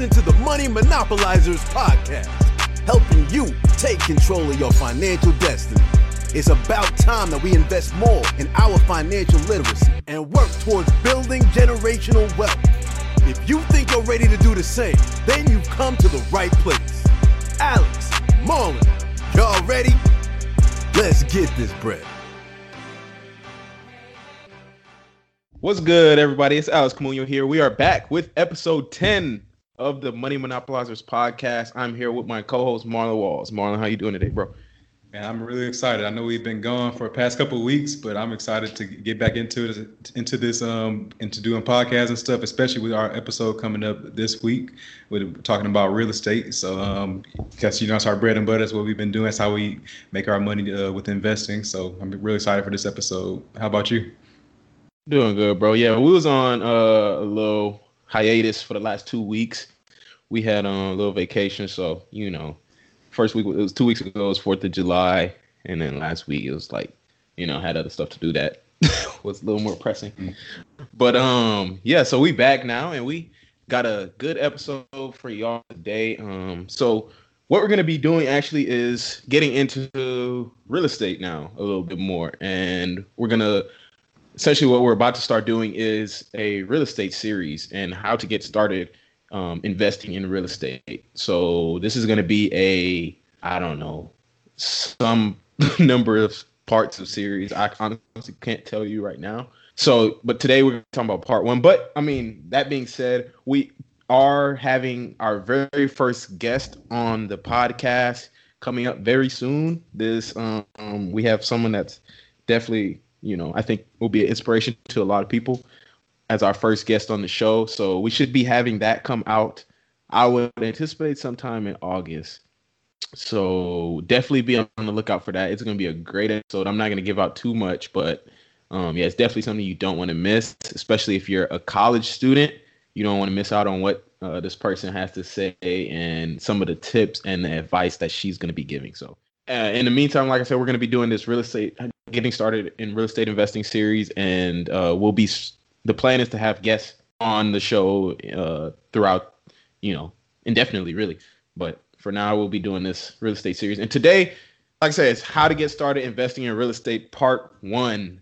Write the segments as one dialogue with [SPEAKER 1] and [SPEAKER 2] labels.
[SPEAKER 1] listening to the Money Monopolizers podcast, helping you take control of your financial destiny. It's about time that we invest more in our financial literacy and work towards building generational wealth. If you think you're ready to do the same, then you've come to the right place. Alex, Marlon, y'all ready? Let's get this bread.
[SPEAKER 2] What's good, everybody? It's Alex Camuno here. We are back with episode 10 of the Money Monopolizers podcast. I'm here with my co-host, Marlon Walls. Marlon, how you doing today, bro?
[SPEAKER 3] Man, I'm really excited. I know we've been gone for the past couple of weeks, but I'm excited to get back into this, into doing podcasts and stuff, especially with our episode coming up this week. We're talking about real estate. So, because it's our bread and butter. That's what we've been doing. That's how we make our money with investing. So, I'm really excited for this episode. How about you?
[SPEAKER 2] Doing good, bro. Yeah, we was on a little hiatus for the last 2 weeks. We had a little vacation, so first week, it was 2 weeks ago, it was 4th of July, and then last week it was like, had other stuff to do that was a little more pressing. But yeah, so we back now, and we got a good episode for y'all today. So what we're gonna be doing actually is getting into real estate now a little bit more, and we're gonna essentially what we're about to start doing is a real estate series and how to get started investing in real estate. So this is going to be some number of parts of series. I honestly can't tell you right now. So, but today we're talking about part one. But that being said, we are having our very first guest on the podcast coming up very soon. We have someone that's definitely, I think will be an inspiration to a lot of people as our first guest on the show. So we should be having that come out. I would anticipate sometime in August. So definitely be on the lookout for that. It's going to be a great episode. I'm not going to give out too much, but it's definitely something you don't want to miss, especially if you're a college student. You don't want to miss out on what this person has to say and some of the tips and the advice that she's going to be giving. So in the meantime, like I said, we're going to be doing this getting started in real estate investing series, and the plan is to have guests on the show throughout, indefinitely, really. But for now, we'll be doing this real estate series. And today, like I said, it's how to get started investing in real estate, part 1.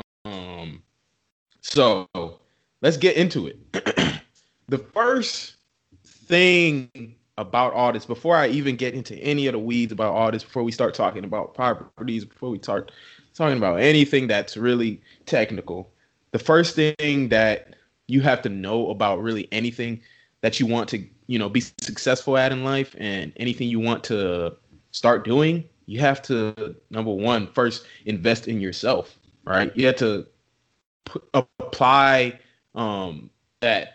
[SPEAKER 2] So let's get into it. The first thing about all this, before I even get into any of the weeds about all this, before we start talking about properties, before we start talking about anything that's really technical, the first thing that you have to know about really anything that you want to, be successful at in life, and anything you want to start doing, you have to, number one, first invest in yourself, right? You have to apply that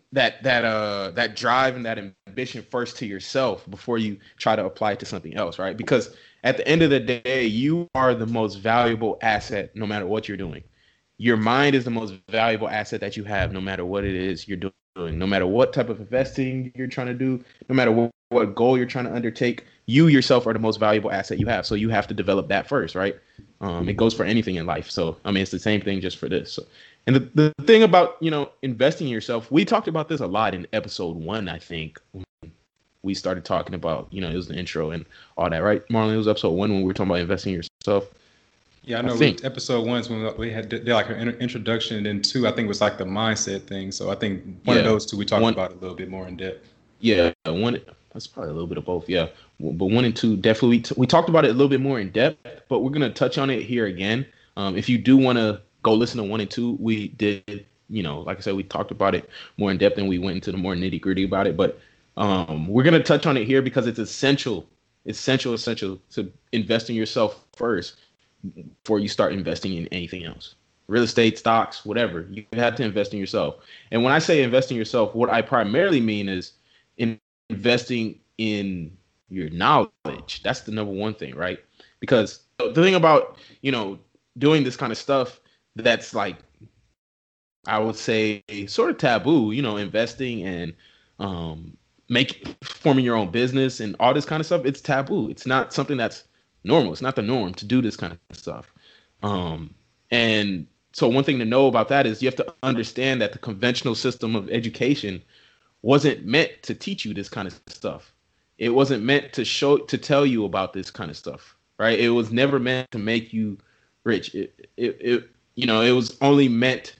[SPEAKER 2] drive and that ambition first to yourself before you try to apply it to something else, right? Because at the end of the day, you are the most valuable asset no matter what you're doing. Your mind is the most valuable asset that you have no matter what it is you're doing, no matter what type of investing you're trying to do, no matter what goal you're trying to undertake. You yourself are the most valuable asset you have. So you have to develop that first, right? It goes for anything in life. So, it's the same thing just for this. So, and the thing about, investing in yourself, we talked about this a lot in episode 1, I think. We started talking about, it was the intro and all that, right? Marlon, it was episode 1 when we were talking about investing in yourself.
[SPEAKER 3] Yeah, I know. Episode 1 is when we did like an introduction, and then 2, I think, was like the mindset thing. So I think one of those 2 we talked about a little bit more in depth.
[SPEAKER 2] Yeah, that's probably a little bit of both. Yeah, but 1 and 2 definitely we talked about it a little bit more in depth. But we're gonna touch on it here again. If you do want to go listen to 1 and 2, we did. Like I said, we talked about it more in depth, and we went into the more nitty gritty about it. But we're gonna touch on it here because it's essential to invest in yourself first before you start investing in anything else. Real estate, stocks, whatever. You have to invest in yourself. And when I say invest in yourself, what I primarily mean is investing in your knowledge. That's the number one thing, right? Because the thing about, doing this kind of stuff that's like, I would say sort of taboo, investing and forming your own business and all this kind of stuff. It's taboo. It's not something that's normal. It's not the norm to do this kind of stuff. And so one thing to know about that is you have to understand that the conventional system of education wasn't meant to teach you this kind of stuff. It wasn't meant to tell you about this kind of stuff, right? It was never meant to make you rich. It was only meant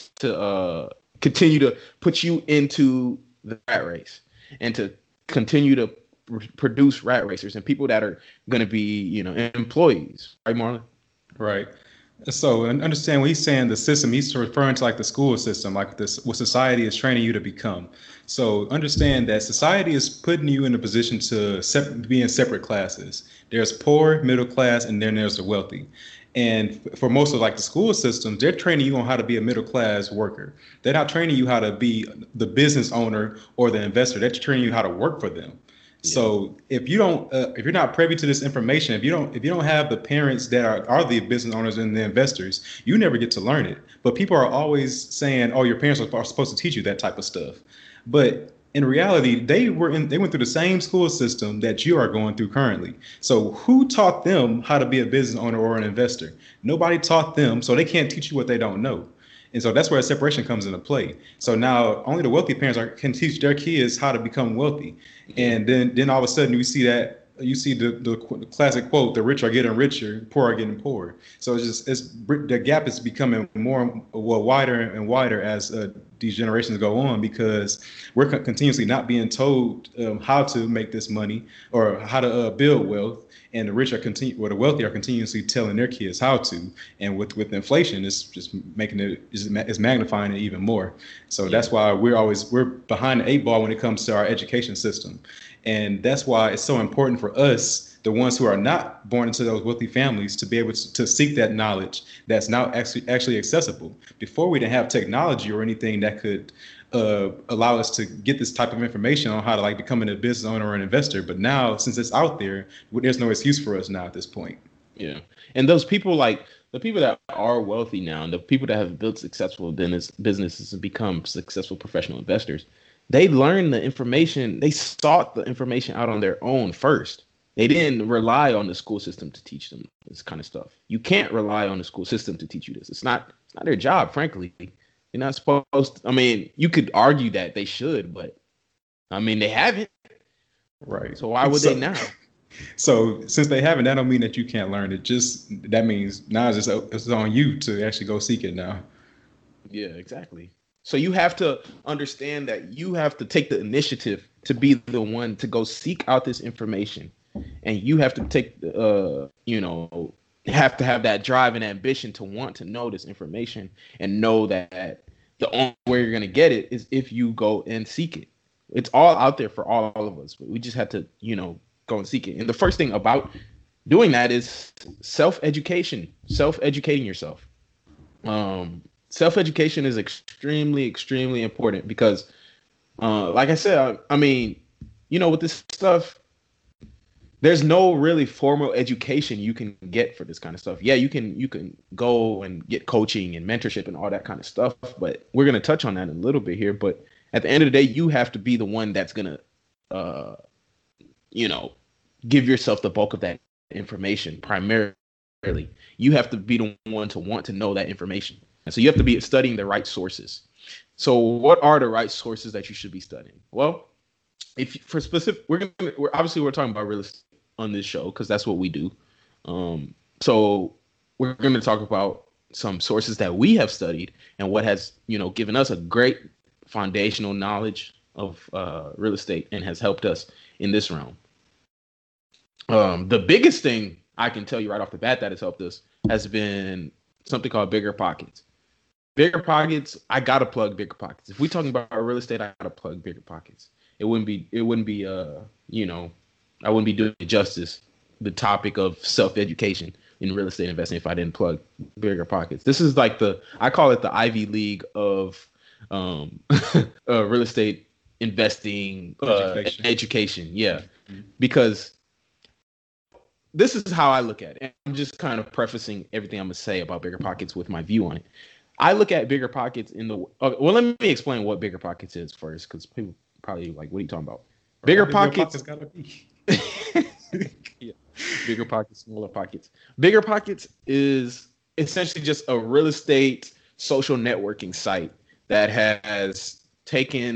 [SPEAKER 2] to continue to put you into the rat race and to continue to produce rat racers and people that are going to be, employees, right, Marlon?
[SPEAKER 3] Right. So, and understand when he's saying the system, he's referring to like the school system, like this, what society is training you to become. So understand that society is putting you in a position to be in separate classes. There's poor, middle class, and then there's the wealthy. And for most of like the school systems, they're training you on how to be a middle class worker. They're not training you how to be the business owner or the investor. They're training you how to work for them. Yeah. So if you're not privy to this information, if you don't have the parents that are the business owners and the investors, you never get to learn it. But people are always saying, "Oh, your parents are supposed to teach you that type of stuff." But in reality, they went through the same school system that you are going through currently. So who taught them how to be a business owner or an investor? Nobody taught them, so they can't teach you what they don't know. And so that's where separation comes into play. So now only the wealthy parents can teach their kids how to become wealthy. And then all of a sudden you see the classic quote, the rich are getting richer, poor are getting poorer. So the gap is becoming wider and wider as these generations go on, because we're continuously not being told how to make this money or how to build wealth. And the wealthy are continuously telling their kids how to. And with inflation, it's just it's magnifying it even more. So that's why we're behind the 8 ball when it comes to our education system. And that's why it's so important for us, the ones who are not born into those wealthy families, to be able to seek that knowledge that's now actually accessible. Before, we didn't have technology or anything that could allow us to get this type of information on how to becoming a business owner or an investor. But now, since it's out there, there's no excuse for us now at this point.
[SPEAKER 2] Yeah. And those people, the people that are wealthy now, and the people that have built successful businesses and become successful professional investors, they learned the information. They sought the information out on their own first. They didn't rely on the school system to teach them this kind of stuff. You can't rely on the school system to teach you this. It's not their job, frankly. You're not supposed to. I mean, you could argue that they should, but I mean, they haven't.
[SPEAKER 3] Right.
[SPEAKER 2] So why would they now?
[SPEAKER 3] So since they haven't, that don't mean that you can't learn it. That means now it's on you to actually go seek it now.
[SPEAKER 2] Yeah, exactly. So you have to understand that you have to take the initiative to be the one to go seek out this information. And you have to have to have that drive and ambition to want to know this information and know that the only way you're going to get it is if you go and seek it. It's all out there for all of us, but we just have to, go and seek it. And the first thing about doing that is self-educating yourself. Self-education is extremely, extremely important because, like I said, I mean, with this stuff, there's no really formal education you can get for this kind of stuff. Yeah, you can go and get coaching and mentorship and all that kind of stuff, but we're going to touch on that in a little bit here. But at the end of the day, you have to be the one that's going to, give yourself the bulk of that information primarily. You have to be the one to want to know that information. And so you have to be studying the right sources. So what are the right sources that you should be studying? Well, we're talking about real estate on this show because that's what we do. So we're going to talk about some sources that we have studied and what has, given us a great foundational knowledge of real estate and has helped us in this realm. The biggest thing I can tell you right off the bat that has helped us has been something called Bigger Pockets. Bigger Pockets, I gotta plug Bigger Pockets. If we're talking about real estate, I gotta plug Bigger Pockets. I wouldn't be doing justice the topic of self-education in real estate investing if I didn't plug Bigger Pockets. This is like I call it the Ivy League of real estate investing education. Yeah, because this is how I look at it. I'm just kind of prefacing everything I'm gonna say about Bigger Pockets with my view on it. I look at Bigger Pockets let me explain what Bigger Pockets is first, because people probably like, what are you talking about? Bigger Pockets gotta be. Yeah. Bigger Pockets, smaller pockets. Bigger Pockets is essentially just a real estate social networking site that has taken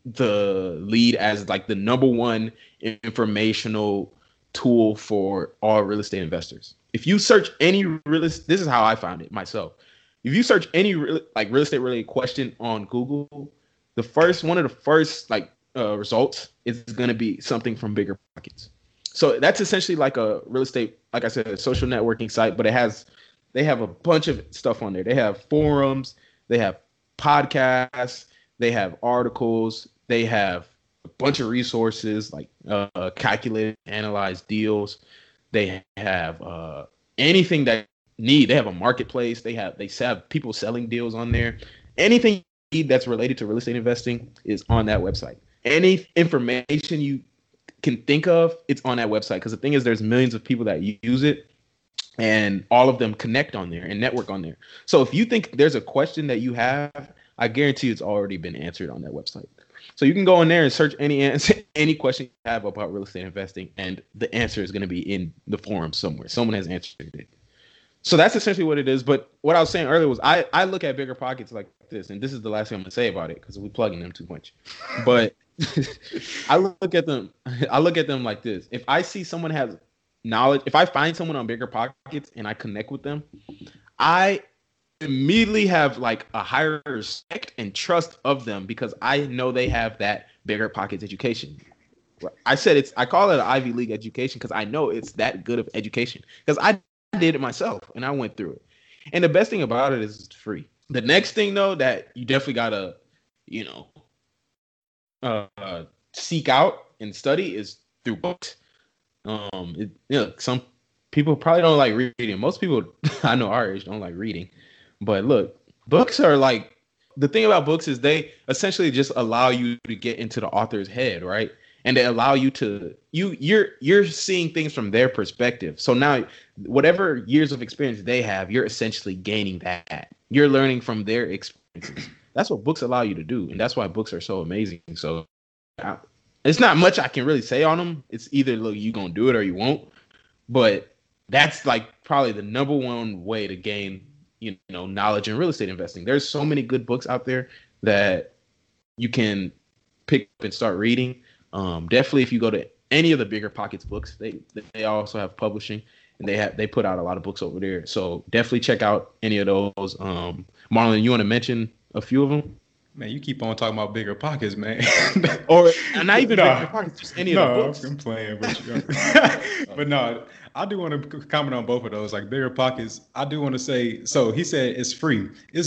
[SPEAKER 2] the lead as like the number one informational tool for all real estate investors. If you search any this is how I found it myself. If you search any real estate related question on Google, one of the first results is going to be something from Bigger Pockets. So that's essentially like a real estate, like I said, a social networking site, but they have a bunch of stuff on there. They have forums, they have podcasts, they have articles, they have a bunch of resources like calculate, analyze deals. They have anything that you need. They have a marketplace. They have people selling deals on there. Anything you need that's related to real estate investing is on that website. Any information you can think of, it's on that website. Because the thing is, there's millions of people that use it, and all of them connect on there and network on there. So if you think there's a question that you have, I guarantee it's already been answered on that website. So you can go in there and search any question you have about real estate investing, and the answer is going to be in the forum somewhere. Someone has answered it. So that's essentially what it is. But what I was saying earlier was I look at Bigger Pockets like this, and this is the last thing I'm going to say about it because we're plugging them too much. But I look at them like this. If I see someone has knowledge, if I find someone on Bigger Pockets and I connect with them, I immediately have like a higher respect and trust of them because I know they have that Bigger Pockets education. I call it an Ivy League education because I know it's that good of education because I did it myself and I went through it. And the best thing about it is it's free. The next thing though that you definitely gotta, seek out and study is through books. Some people probably don't like reading. Most people I know our age don't like reading. But look, books are like, the thing about books is they essentially just allow you to get into the author's head, right? And they allow you to, you're seeing things from their perspective. So now whatever years of experience they have, you're essentially gaining that. You're learning from their experiences. That's what books allow you to do. And that's why books are so amazing. So it's not much I can really say on them. It's either, look, you gonna do it or you won't. But that's like probably the number one way to gain knowledge in real estate investing. There's so many good books out there that you can pick up and start reading. Definitely, if you go to any of the Bigger Pockets books, they also have publishing, and they put out a lot of books over there. So definitely check out any of those. Marlon, you want to mention a few of them?
[SPEAKER 3] Man, you keep on talking about Bigger Pockets, man.
[SPEAKER 2] Or not even Bigger Pockets, just any of the books.
[SPEAKER 3] I'm playing with you. But no, I do want to comment on both of those. Like Bigger Pockets, I do want to say, so he said it's free.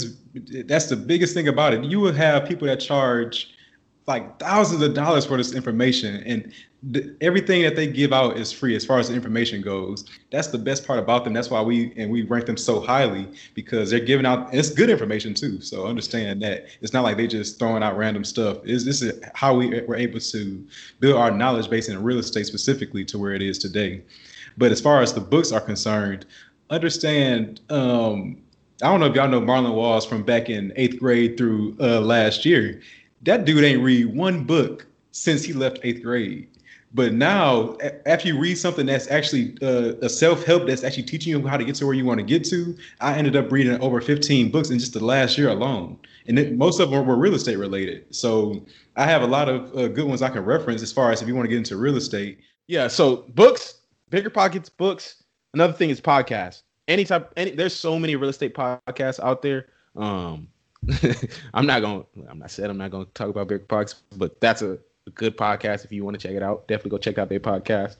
[SPEAKER 3] That's the biggest thing about it. You will have people that charge like thousands of dollars for this information, and everything that they give out is free as far as the information goes. That's the best part about them. That's why we rank them so highly, because they're giving out, and it's good information too. So understand that it's not like they just throwing out random stuff. This is how we were able to build our knowledge base in real estate specifically to where it is today. But as far as the books are concerned, understand, I don't know if y'all know Marlon Walls from back in 8th grade through last year. That dude ain't read one book since he left 8th grade. But now, after you read something that's actually a self-help that's actually teaching you how to get to where you want to get to, I ended up reading over 15 books in just the last year alone. And most of them were real estate related. So I have a lot of good ones I can reference as far as if you want to get into real estate.
[SPEAKER 2] Yeah, so books, Bigger Pockets, books. Another thing is podcasts. There's so many real estate podcasts out there. I'm not gonna talk about Bigger Pockets, but that's a good podcast. If you want to check it out, definitely go check out their podcast.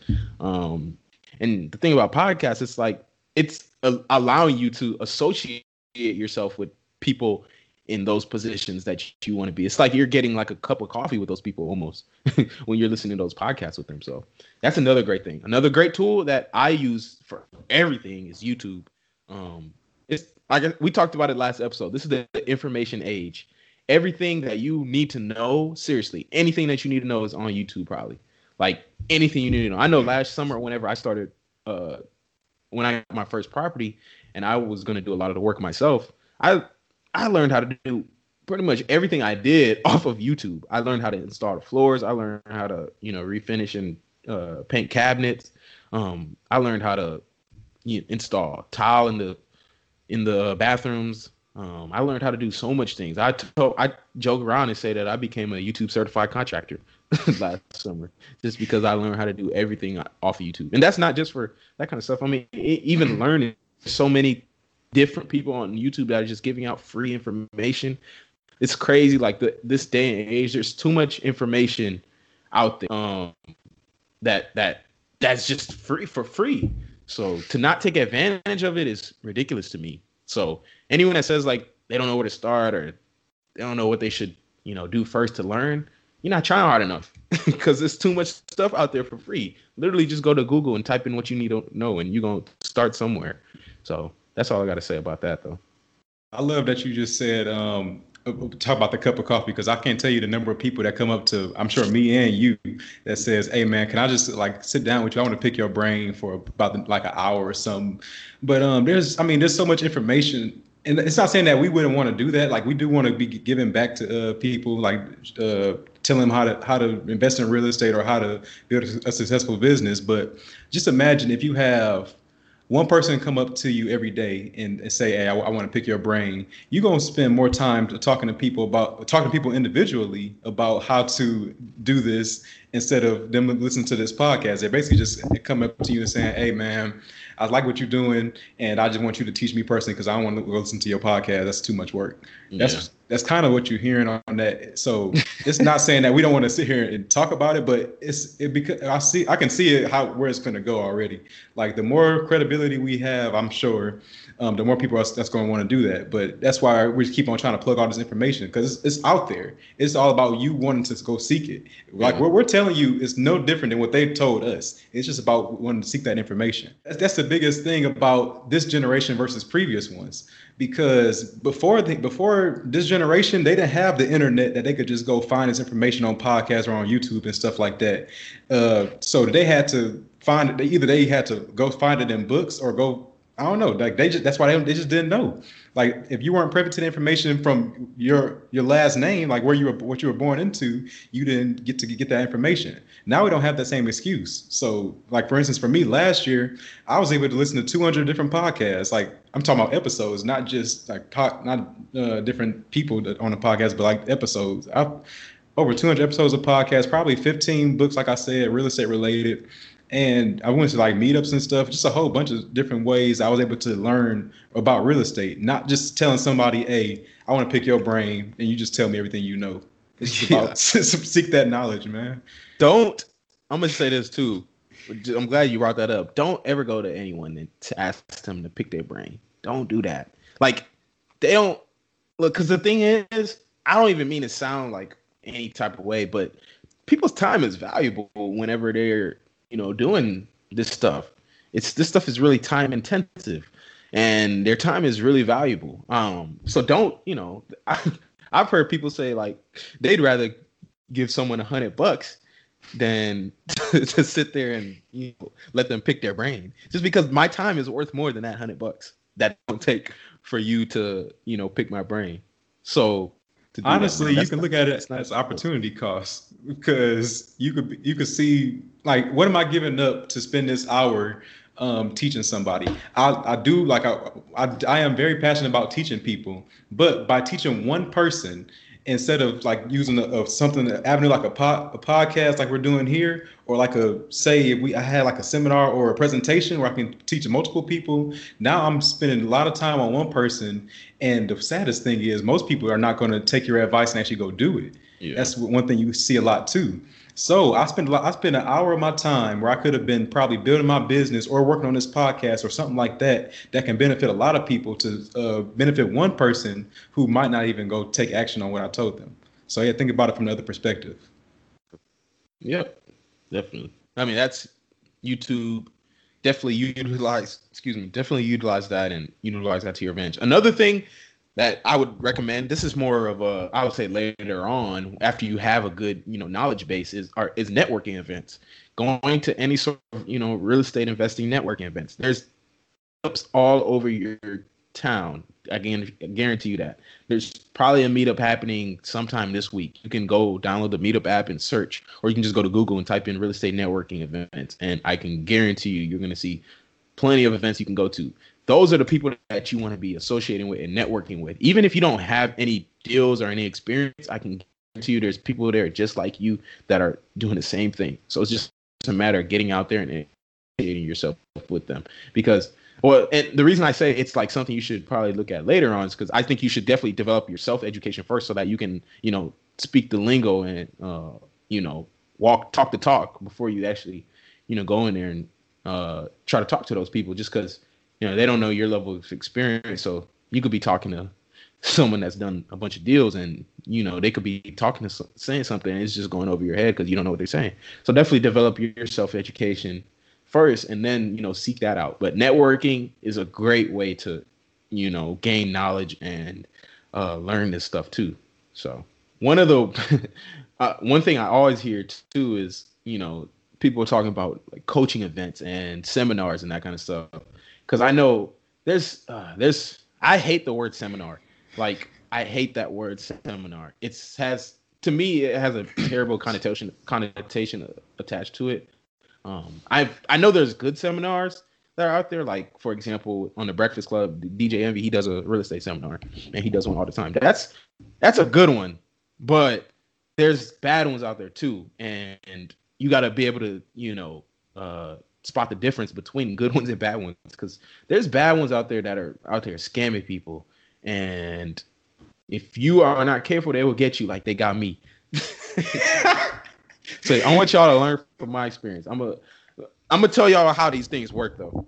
[SPEAKER 2] And the thing about podcasts, it's like it's allowing you to associate yourself with people in those positions that you want to be. It's like you're getting like a cup of coffee with those people almost when you're listening to those podcasts with them. So that's another great thing. Another great tool that I use for everything is YouTube. It's like we talked about it last episode. This is the information age. Everything that you need to know, seriously, anything that you need to know is on YouTube probably. Like anything you need to know. I know last summer whenever I started, when I got my first property and I was going to do a lot of the work myself, I learned how to do pretty much everything I did off of YouTube. I learned how to install the floors. I learned how to, refinish and paint cabinets. I learned how to install tile in the bathrooms. I learned how to do so much things. I joke around and say that I became a YouTube certified contractor last summer just because I learned how to do everything off of YouTube. And that's not just for that kind of stuff. I mean, even learning so many different people on YouTube that are just giving out free information. It's crazy. Like this day and age, there's too much information out there that's just free for free. So to not take advantage of it is ridiculous to me. So anyone that says like they don't know where to start or they don't know what they should, do first to learn, you're not trying hard enough because there's too much stuff out there for free. Literally just go to Google and type in what you need to know and you're going to start somewhere. So that's all I got to say about that, though.
[SPEAKER 3] I love that you just said, talk about the cup of coffee, because I can't tell you the number of people that come up to, I'm sure me and you, that says, hey man, can I just like sit down with you? I want to pick your brain for about like an hour or something. But there's so much information, and it's not saying that we wouldn't want to do that. Like we do want to be giving back to people, like telling them how to invest in real estate or how to build a successful business. But just imagine if you have one person come up to you every day and say, hey, I want to pick your brain. You're going to spend more time talking to people individually about how to do this instead of them listening to this podcast. They basically just come up to you and saying, hey, man, I like what you're doing, and I just want you to teach me personally because I don't want to listen to your podcast. That's too much work. Yeah. That's kind of what you're hearing on that. So it's not saying that we don't want to sit here and talk about it, but because I can see it where it's going to go already. Like the more credibility we have, I'm sure, the more people that's going to want to do that. But that's why we keep on trying to plug all this information, because it's out there. It's all about you wanting to go seek it. Like what we're telling you is no different than what they've told us. It's just about wanting to seek that information. That's the biggest thing about this generation versus previous ones. Because before this generation, they didn't have the internet that they could just go find this information on podcasts or on YouTube and stuff like that. So they had to find it. Either they had to go find it in books or go, I don't know. Like that's why they just didn't know. Like if you weren't privy to the information from your last name, like what you were born into, you didn't get to get that information. Now we don't have that same excuse. So like for instance, for me last year, I was able to listen to 200 different podcasts. Like I'm talking about episodes, not just like different people on the podcast, but like episodes. Over 200 episodes of podcasts, probably 15 books, like I said, real estate related. And I went to like meetups and stuff, just a whole bunch of different ways I was able to learn about real estate, not just telling somebody, hey, I want to pick your brain and you just tell me everything you know. It's just about seek that knowledge, man.
[SPEAKER 2] I'm going to say this too. I'm glad you brought that up. Don't ever go to anyone to ask them to pick their brain. Don't do that. Like they don't look, because the thing is, I don't even mean to sound like any type of way, but people's time is valuable whenever they're doing this stuff. This stuff is really time intensive and their time is really valuable. So don't, I've heard people say like they'd rather give someone $100 than to sit there and let them pick their brain, just because my time is worth more than that $100 that don't take for you to, pick my brain. So
[SPEAKER 3] honestly, you can look at it as opportunity cost, because you could see like, what am I giving up to spend this hour teaching somebody? I am very passionate about teaching people, but by teaching one person instead of like using an avenue like a podcast like we're doing here, or like I had like a seminar or a presentation where I can teach multiple people. Now I'm spending a lot of time on one person, and the saddest thing is most people are not going to take your advice and actually go do it. Yeah. That's one thing you see a lot too. So I spend an hour of my time where I could have been probably building my business or working on this podcast or something like that can benefit a lot of people, to benefit one person who might not even go take action on what I told them. So yeah, think about it from the other perspective.
[SPEAKER 2] Yep, definitely. I mean, that's YouTube. Definitely utilize that and utilize that to your advantage. Another thing that I would recommend, this is more of I would say later on, after you have a good, knowledge base, is networking events. Going to any sort of, real estate investing networking events. There's meetups all over your town. I guarantee you that. There's probably a meetup happening sometime this week. You can go download the Meetup app and search, or you can just go to Google and type in real estate networking events. And I can guarantee you're going to see plenty of events you can go to. those are the people that you want to be associating with and networking with. Even if you don't have any deals or any experience, I can guarantee you there's people there just like you that are doing the same thing. So it's just a matter of getting out there and associating yourself with them. Because, well, and the reason I say it's like something you should probably look at later on is because I think you should definitely develop your self-education first so that you can, speak the lingo and, talk the talk before you actually, go in there and try to talk to those people, just because they don't know your level of experience. So you could be talking to someone that's done a bunch of deals, and they could be talking to saying something, and it's just going over your head because you don't know what they're saying. So definitely develop your self-education first, and then seek that out. But networking is a great way to gain knowledge and learn this stuff too. So one of the one thing I always hear too is people are talking about like coaching events and seminars and that kind of stuff. Because I know I hate the word seminar. Like, I hate that word seminar. To me, it has a terrible connotation attached to it. I know there's good seminars that are out there. Like, for example, on the Breakfast Club, DJ Envy, he does a real estate seminar, and he does one all the time. That's a good one, but there's bad ones out there too, and you got to be able to spot the difference between good ones and bad ones, because there's bad ones out there that are out there scamming people, and if you are not careful, they will get you like they got me. So I want y'all to learn from my experience. I'm gonna tell y'all how these things work though.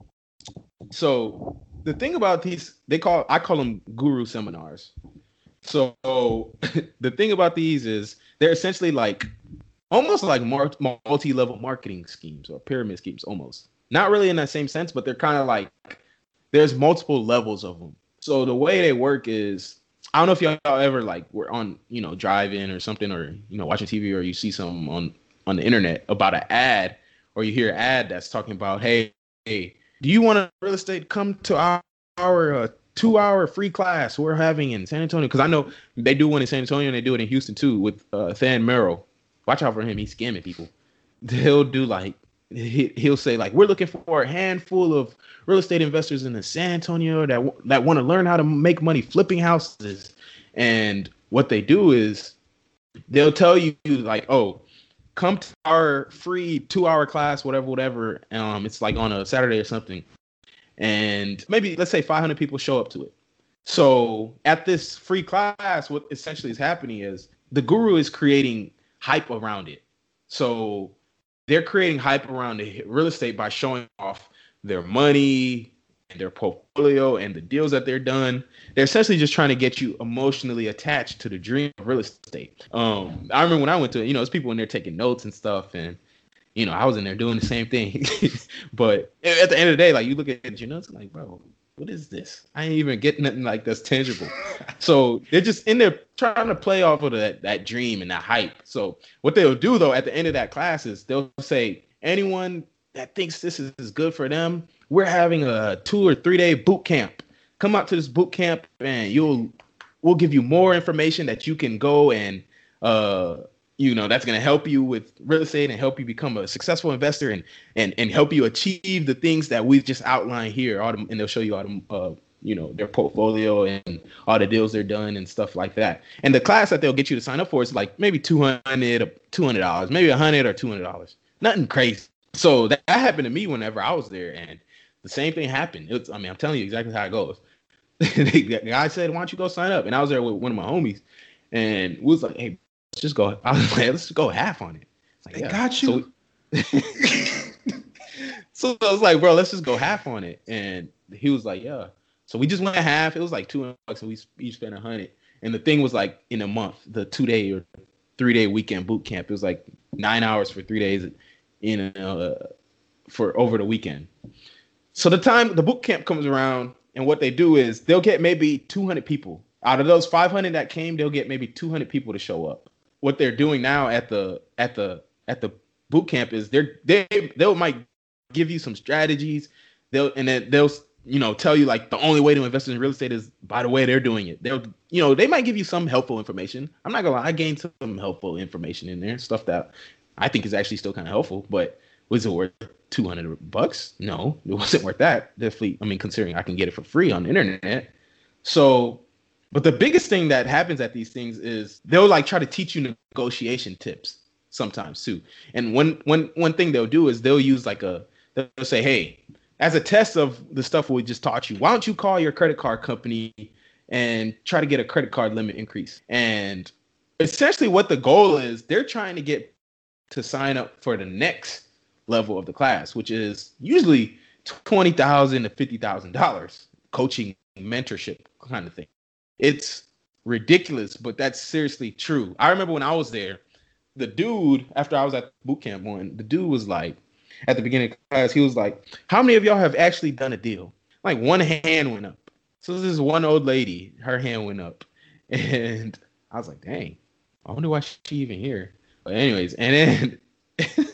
[SPEAKER 2] So the thing about these, I call them guru seminars. So the thing about these is they're essentially like almost like multi-level marketing schemes or pyramid schemes, almost. Not really in that same sense, but they're kind of like there's multiple levels of them. So the way they work is, I don't know if y'all ever like were on, drive-in or something, or, watching TV, or you see something on the internet about an ad, or you hear an ad that's talking about, hey, do you want a real estate? Come to our 2-hour free class we're having in San Antonio. Because I know they do one in San Antonio and they do it in Houston too with Than Merrill. Watch out for him. He's scamming people. He'll do like, he'll say like, we're looking for a handful of real estate investors in the San Antonio that want to learn how to make money flipping houses. And what they do is they'll tell you like, oh, come to our free 2-hour class, whatever. It's like on a Saturday or something. And maybe let's say 500 people show up to it. So at this free class, what essentially is happening is the guru is creating hype around it. So they're creating hype around the real estate by showing off their money and their portfolio and the deals that they're done. They're essentially just trying to get you emotionally attached to the dream of real estate. I remember when I went to it, there's people in there taking notes and stuff, and I was in there doing the same thing. But at the end of the day, like, you look at your notes, like, bro, what is this? I ain't even getting nothing like that's tangible. So they're just in there trying to play off of that dream and that hype. So what they'll do, though, at the end of that class is they'll say, anyone that thinks this is good for them, we're having a 2 or 3 day boot camp. Come out to this boot camp and we'll give you more information that you can go and, that's going to help you with real estate and help you become a successful investor and help you achieve the things that we've just outlined here. And they'll show you all their portfolio and all the deals they're done and stuff like that. And the class that they'll get you to sign up for is like maybe $200 or $200, maybe $100 or $200. Nothing crazy. So that happened to me whenever I was there, and the same thing happened. I'm telling you exactly how it goes. The guy said, why don't you go sign up? And I was there with one of my homies, and we was like, hey, let's just go. I was like, let's just go half on it. Like,
[SPEAKER 3] they got you.
[SPEAKER 2] So I was like, bro, let's just go half on it. And he was like, yeah. So we just went half. It was like $200, and we each spent $100. And the thing was like in a month, the 2-day or 3-day weekend boot camp. It was like 9 hours for 3 days for over the weekend. So the time the boot camp comes around, and what they do is they'll get maybe 200 people. Out of those 500 that came, they'll get maybe 200 people to show up. What they're doing now at the boot camp is they'll might give you some strategies. They'll tell you like the only way to invest in real estate is by the way they're doing it. They might give you some helpful information. I'm not gonna lie, I gained some helpful information in there, stuff that I think is actually still kind of helpful. But Was it worth $200? No, it wasn't worth that. Definitely, I mean, considering I can get it for free on the internet. So, but the biggest thing that happens at these things is they'll like try to teach you negotiation tips sometimes too. And one thing they'll do is they'll use they'll say, hey, as a test of the stuff we just taught you, why don't you call your credit card company and try to get a credit card limit increase? And essentially what the goal is, they're trying to get to sign up for the next level of the class, which is usually $20,000 to $50,000 coaching, mentorship kind of thing. It's ridiculous, but that's seriously true. I remember when I was there, the dude, after I was at boot camp the dude was like, at the beginning of class, he was like, how many of y'all have actually done a deal? Like one hand went up. So this is one old lady, her hand went up. And I was like, dang, I wonder why she even here. But anyways, and then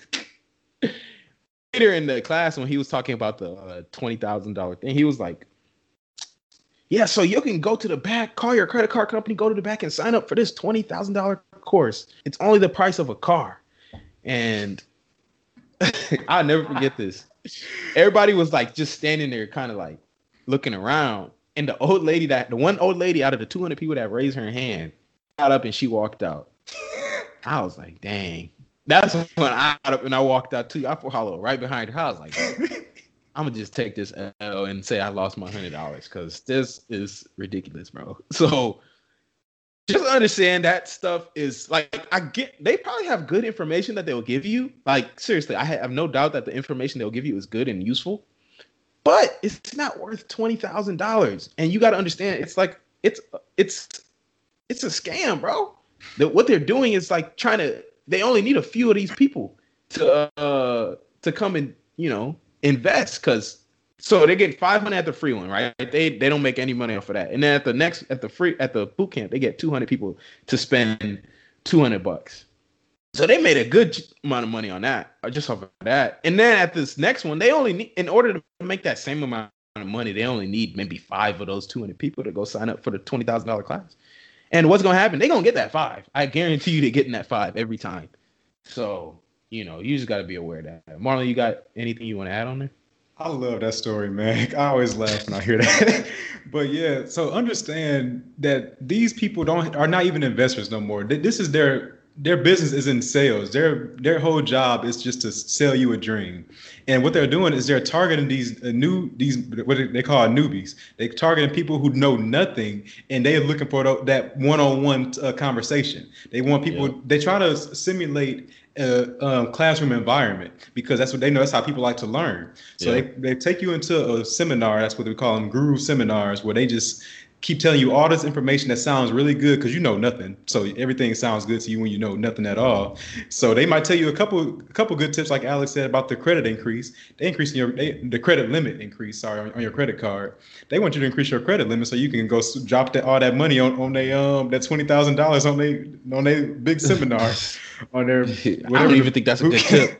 [SPEAKER 2] later in the class when he was talking about the $20,000 thing, he was like, yeah, so you can go to the back, call your credit card company, go to the back and sign up for this $20,000 course. It's only the price of a car. And I'll never forget this. Everybody was like just standing there kind of like looking around. And the one old lady out of the 200 people that raised her hand got up and she walked out. I was like, dang. That's when I got up and I walked out too. I followed right behind her. I was like, I'm gonna just take this L and say I lost my $100 because this is ridiculous, bro. So just understand that stuff is like, they probably have good information that they'll give you. Like seriously, I have no doubt that the information they'll give you is good and useful, but it's not worth $20,000. And you got to understand, it's like it's a scam, bro. What they're doing is like they only need a few of these people to come and, invest, so they get 500 at the free one, right? They don't make any money off of that. And then at the boot camp, they get 200 people to spend $200. So they made a good amount of money on that, or just off of that. And then at this next one, they only need, in order to make that same amount of money, they only need maybe 5 of those 200 people to go sign up for the $20,000 class. And what's going to happen? They're going to get that 5. I guarantee you they're getting that 5 every time. So, you just got to be aware of that. Marlon, you got anything you want to add on there?
[SPEAKER 3] I love that story, man. I always laugh when I hear that. But yeah, so understand that these people are not even investors no more. This is their business is in sales. Their whole job is just to sell you a dream. And what they're doing is they're targeting these what they call newbies. They're targeting people who know nothing, and they're looking for that one-on-one conversation. They want people. Yeah. They try to simulate a classroom environment because that's what they know. That's how people like to learn. So they take you into a seminar. That's what we call them, guru seminars, where they just keep telling you all this information that sounds really good because you know nothing. So everything sounds good to you when you know nothing at all. So they might tell you a couple good tips, like Alex said, about the credit increase. They increase the credit limit increase. Sorry, on your credit card. They want you to increase your credit limit so you can go drop all that money on they that $20,000 on they big seminar on their.
[SPEAKER 2] I don't even think that's a good tip.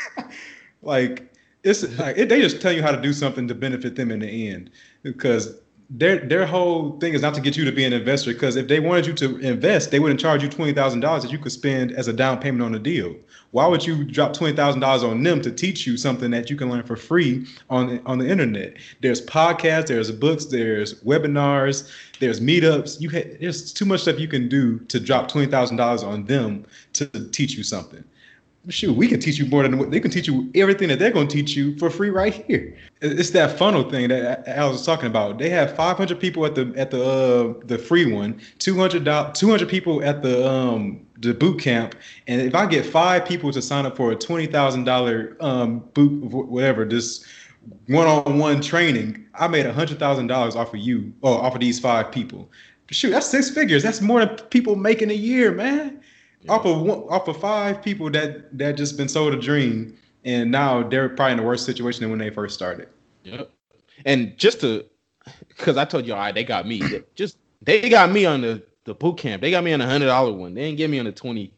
[SPEAKER 3] Like they just tell you how to do something to benefit them in the end, because their whole thing is not to get you to be an investor, because if they wanted you to invest, they wouldn't charge you $20,000 that you could spend as a down payment on a deal. Why would you drop $20,000 on them to teach you something that you can learn for free on the internet? There's podcasts, there's books, there's webinars, there's meetups. There's too much stuff you can do to drop $20,000 on them to teach you something. Shoot, we can teach you more than they can teach you everything that they're going to teach you for free right here. It's that funnel thing that Al was talking about. They have 500 people at the free one, 200 people at the boot camp, and if I get 5 people to sign up for a $20,000 boot, whatever, this one-on-one training, I made $100,000 off of you, or off of these 5 people. Shoot, that's 6 figures. That's more than people make in a year, man. Yeah. Off of 5 people that just been sold a dream, and now they're probably in a worse situation than when they first started.
[SPEAKER 2] Yep. And because I told you, all right, they got me. They got me on the boot camp. They got me on the $100 one. They didn't get me on the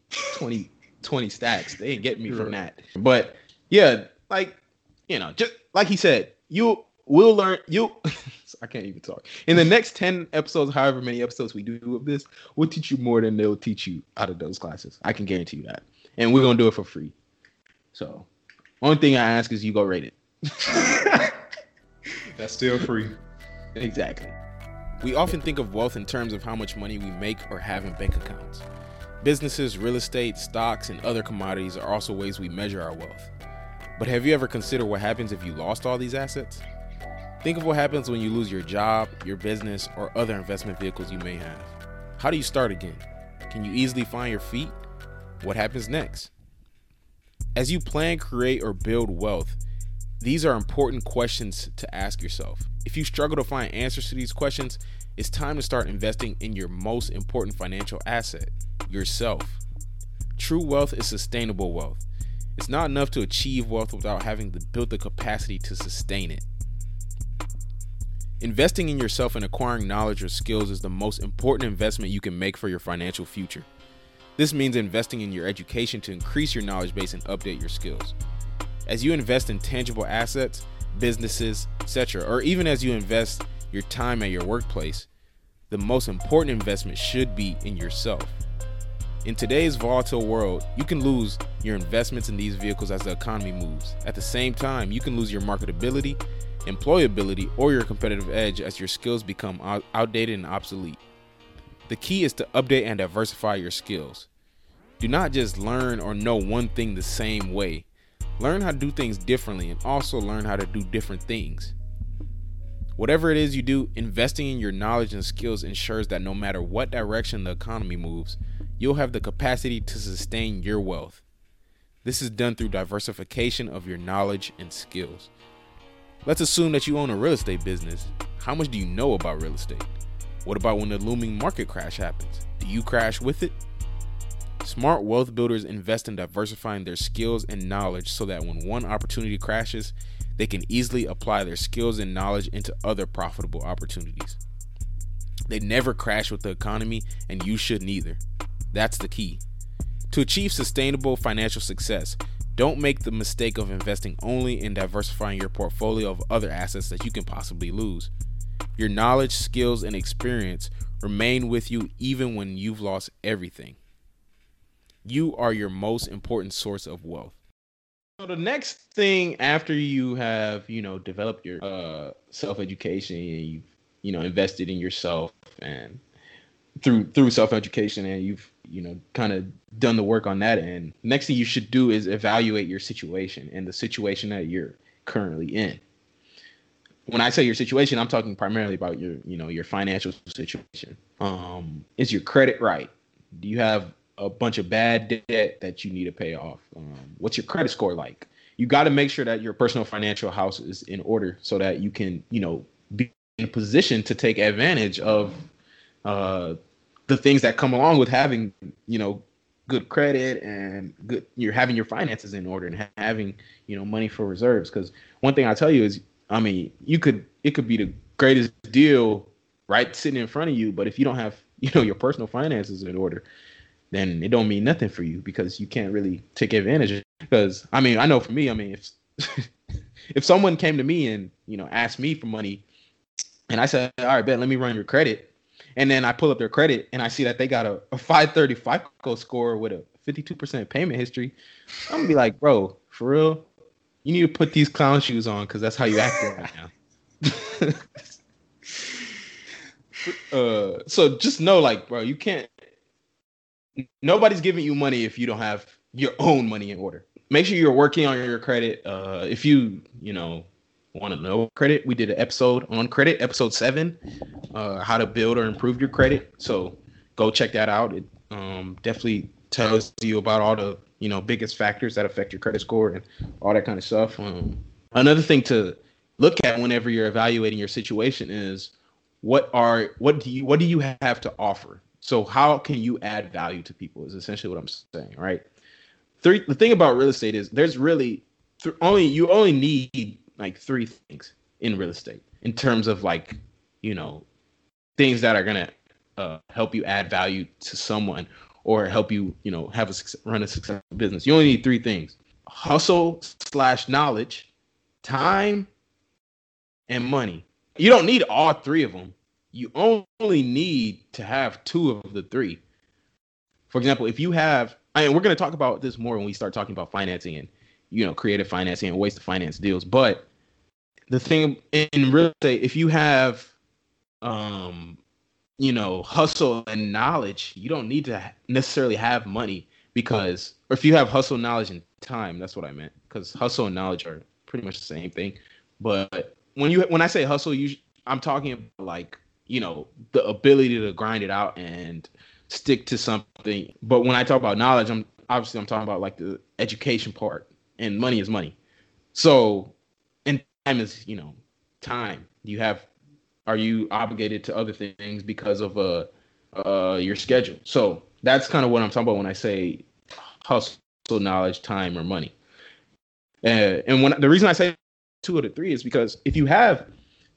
[SPEAKER 2] 20 stacks. They didn't get me from that. But yeah, just like he said, you will learn. I can't even talk. In the next 10 episodes, however many episodes we do of this, we'll teach you more than they'll teach you out of those classes. I can guarantee you that. And we're going to do it for free. So Only thing I ask is you go rate it.
[SPEAKER 3] That's still free.
[SPEAKER 2] Exactly.
[SPEAKER 4] We often think of wealth in terms of how much money we make or have in bank accounts. Businesses, real estate, stocks, and other commodities are also ways we measure our wealth. But have you ever considered what happens if you lost all these assets? Think of what happens when you lose your job, your business, or other investment vehicles you may have. How do you start again? Can you easily find your feet? What happens next? As you plan, create, or build wealth, these are important questions to ask yourself. If you struggle to find answers to these questions, it's time to start investing in your most important financial asset, yourself. True wealth is sustainable wealth. It's not enough to achieve wealth without having built the capacity to sustain it. Investing in yourself and acquiring knowledge or skills is the most important investment you can make for your financial future. This means investing in your education to increase your knowledge base and update your skills. As you invest in tangible assets, businesses, etc., or even as you invest your time at your workplace, the most important investment should be in yourself. In today's volatile world, you can lose your investments in these vehicles as the economy moves. At the same time, you can lose your marketability, employability, or your competitive edge as your skills become outdated and obsolete. The key is to update and diversify your skills. Do not just learn or know one thing the same way. Learn how to do things differently and also learn how to do different things. Whatever it is you do, investing in your knowledge and skills ensures that no matter what direction the economy moves, you'll have the capacity to sustain your wealth. This is done through diversification of your knowledge and skills. Let's assume that you own a real estate business. How much do you know about real estate? What about when the looming market crash happens? Do you crash with it? Smart wealth builders invest in diversifying their skills and knowledge so that when one opportunity crashes, they can easily apply their skills and knowledge into other profitable opportunities. They never crash with the economy, and you should neither. That's the key. To achieve sustainable financial success, don't make the mistake of investing only in diversifying your portfolio of other assets that you can possibly lose. Your knowledge, skills, and experience remain with you even when you've lost everything. You are your most important source of wealth.
[SPEAKER 2] So the next thing after you have, developed your self-education and you've, invested in yourself and through self-education and you've, kind of done the work on that end. Next thing you should do is evaluate your situation and the situation that you're currently in. When I say your situation, I'm talking primarily about your financial situation. Is your credit right? Do you have a bunch of bad debt that you need to pay off? What's your credit score like? You got to make sure that your personal financial house is in order so that you can, be in a position to take advantage of the things that come along with having, good credit and you're having your finances in order and having, money for reserves. Because one thing I tell you is, it could be the greatest deal right sitting in front of you, but if you don't have, your personal finances in order, then it don't mean nothing for you because you can't really take advantage of it. Because I know for me, if if someone came to me and asked me for money, and I said, all right, bet, let me run your credit, and then I pull up their credit and I see that they got a 530 FICO score with a 52% payment history, I'm gonna be like, bro, for real, you need to put these clown shoes on because that's how you act right now. So just know, bro, you can't. Nobody's giving you money if you don't have your own money in order. Make sure you're working on your credit. If you want to know credit, we did an episode on credit, episode 7, how to build or improve your credit. So go check that out. It definitely tells you about all the biggest factors that affect your credit score and all that kind of stuff. Another thing to look at whenever you're evaluating your situation is what do you have to offer? So how can you add value to people is essentially what I'm saying, right? The thing about real estate is there's really you only need 3 things in real estate in terms of things that are going to help you add value to someone or help you, run a successful business. You only need 3 things: hustle/knowledge, time, and money. You don't need all 3 of them. You only need to have 2 of the 3. For example, if you have, and we're going to talk about this more when we start talking about financing and creative financing and ways to finance deals. But the thing in real estate, if you have, hustle and knowledge, you don't need to necessarily have money or if you have hustle, knowledge, and time, that's what I meant, because hustle and knowledge are pretty much the same thing. But when I say hustle, I'm talking about like, the ability to grind it out and stick to something. But when I talk about knowledge, I'm talking about like the education part, and money is money. So, and time is, time. Are you obligated to other things because of your schedule? So that's kind of what I'm talking about when I say hustle, knowledge, time, or money. And the reason I say 2 of the 3 is because if you have,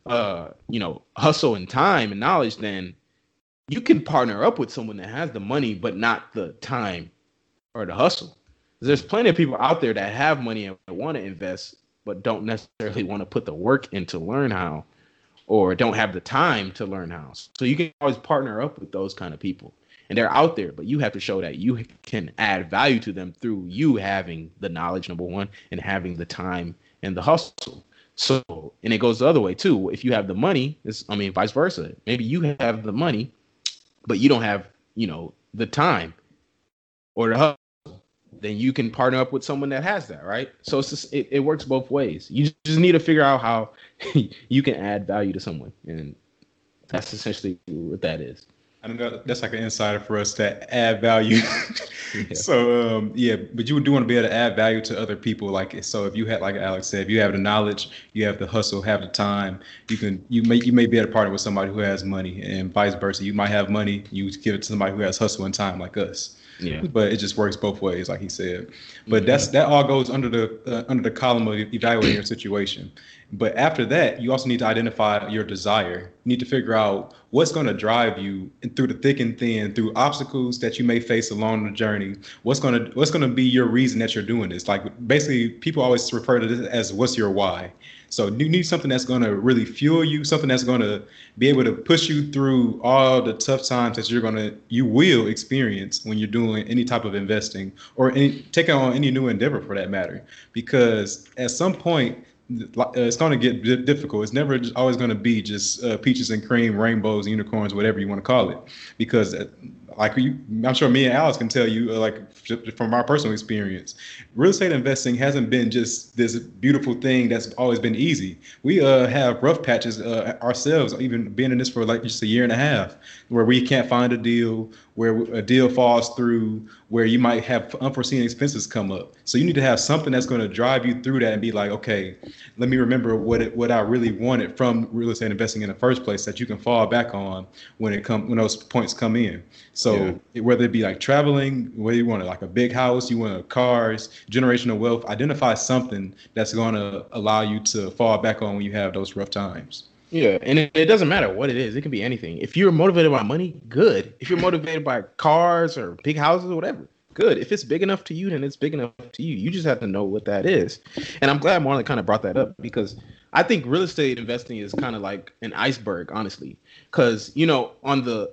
[SPEAKER 2] hustle and time and knowledge, then you can partner up with someone that has the money, but not the time or the hustle. There's plenty of people out there that have money and want to invest, but don't necessarily want to put the work in to learn how, or don't have the time to learn how. So you can always partner up with those kind of people. And they're out there, but you have to show that you can add value to them through you having the knowledge, number one, and having the time and the hustle. So, and it goes the other way too. If you have the money, vice versa. Maybe you have the money, but you don't have, the time or the hustle. Then you can partner up with someone that has that, right? So it's just, it works both ways. You just need to figure out how you can add value to someone, and that's essentially what that is.
[SPEAKER 3] I know that's like an insider for us to add value. Yeah. So, but you do want to be able to add value to other people. Like, so if you had, like Alex said, if you have the knowledge, you have the hustle, have the time, you may be able to partner with somebody who has money, and vice versa. You might have money, you give it to somebody who has hustle and time, like us. Yeah. But it just works both ways, like he said. But that all goes under the column of evaluating your situation. But after that, you also need to identify your desire. You need to figure out what's going to drive you through the thick and thin, through obstacles that you may face along the journey. What's going to be your reason that you're doing this? Like, basically, people always refer to this as what's your why. So you need something that's going to really fuel you, something that's going to be able to push you through all the tough times that you will experience when you're doing any type of investing or taking on any new endeavor for that matter. Because at some point, it's going to get difficult. It's never always going to be just peaches and cream, rainbows, unicorns, whatever you want to call it. Because I'm sure me and Alex can tell you, from our personal experience, real estate investing hasn't been just this beautiful thing that's always been easy. We have rough patches ourselves, even being in this for like just a year and a half, where we can't find a deal, where a deal falls through, where you might have unforeseen expenses come up. So you need to have something that's going to drive you through that and be like, okay, let me remember what I really wanted from real estate investing in the first place, that you can fall back on when those points come in. So whether it be like traveling, whether you want like a big house, you want cars, generational wealth, identify something that's going to allow you to fall back on when you have those rough times.
[SPEAKER 2] Yeah, and it doesn't matter what it is. It can be anything. If you're motivated by money, good. If you're motivated by cars or big houses or whatever, good. If it's big enough to you, then it's big enough to you. You just have to know what that is. And I'm glad Marlon kind of brought that up, because I think real estate investing is kind of like an iceberg, honestly. Because, on the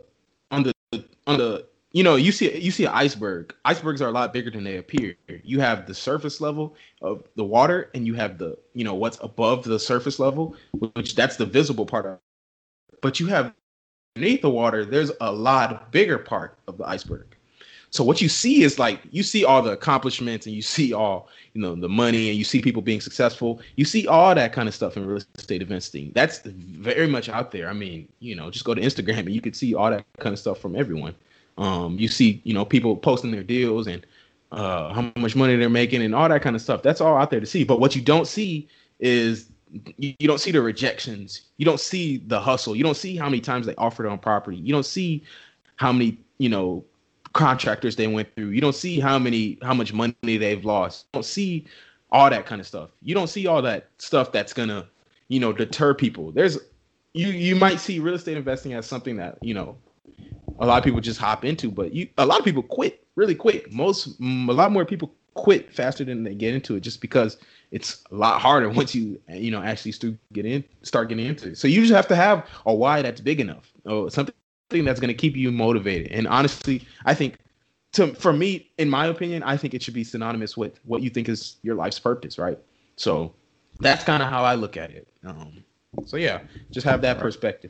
[SPEAKER 2] you see an iceberg. Icebergs are a lot bigger than they appear. You have the surface level of the water, and you have the, what's above the surface level, which that's the visible part of it. But you have beneath the water, there's a lot bigger part of the iceberg. So what you see is like, you see all the accomplishments, and you see all, the money, and you see people being successful. You see all that kind of stuff in real estate investing. That's very much out there. I mean, just go to Instagram and you can see all that kind of stuff from everyone. You see, people posting their deals and how much money they're making and all that kind of stuff. That's all out there to see. But what you don't see is you don't see the rejections. You don't see the hustle. You don't see how many times they offered on property. You don't see how many, contractors they went through. You don't see how much money they've lost. You don't see all that kind of stuff. You don't see all that stuff that's gonna, deter people. You might see real estate investing as something that, a lot of people just hop into, but a lot of people quit really quick. A lot more people quit faster than they get into it, just because it's a lot harder once you actually start getting into it. So you just have to have a why that's big enough, or something that's going to keep you motivated. And honestly, I think for me, in my opinion, I think it should be synonymous with what you think is your life's purpose, right? So that's kind of how I look at it. So yeah, just have that perspective.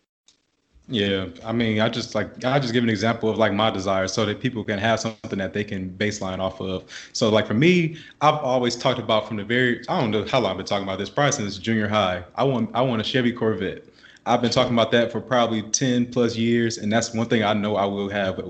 [SPEAKER 3] Yeah, I mean, I just give an example of like my desires so that people can have something that they can baseline off of. So like for me, I've always talked about from I don't know how long I've been talking about this, probably since junior high. I want a Chevy Corvette. I've been talking about that for probably 10 plus years, and that's one thing I know I will have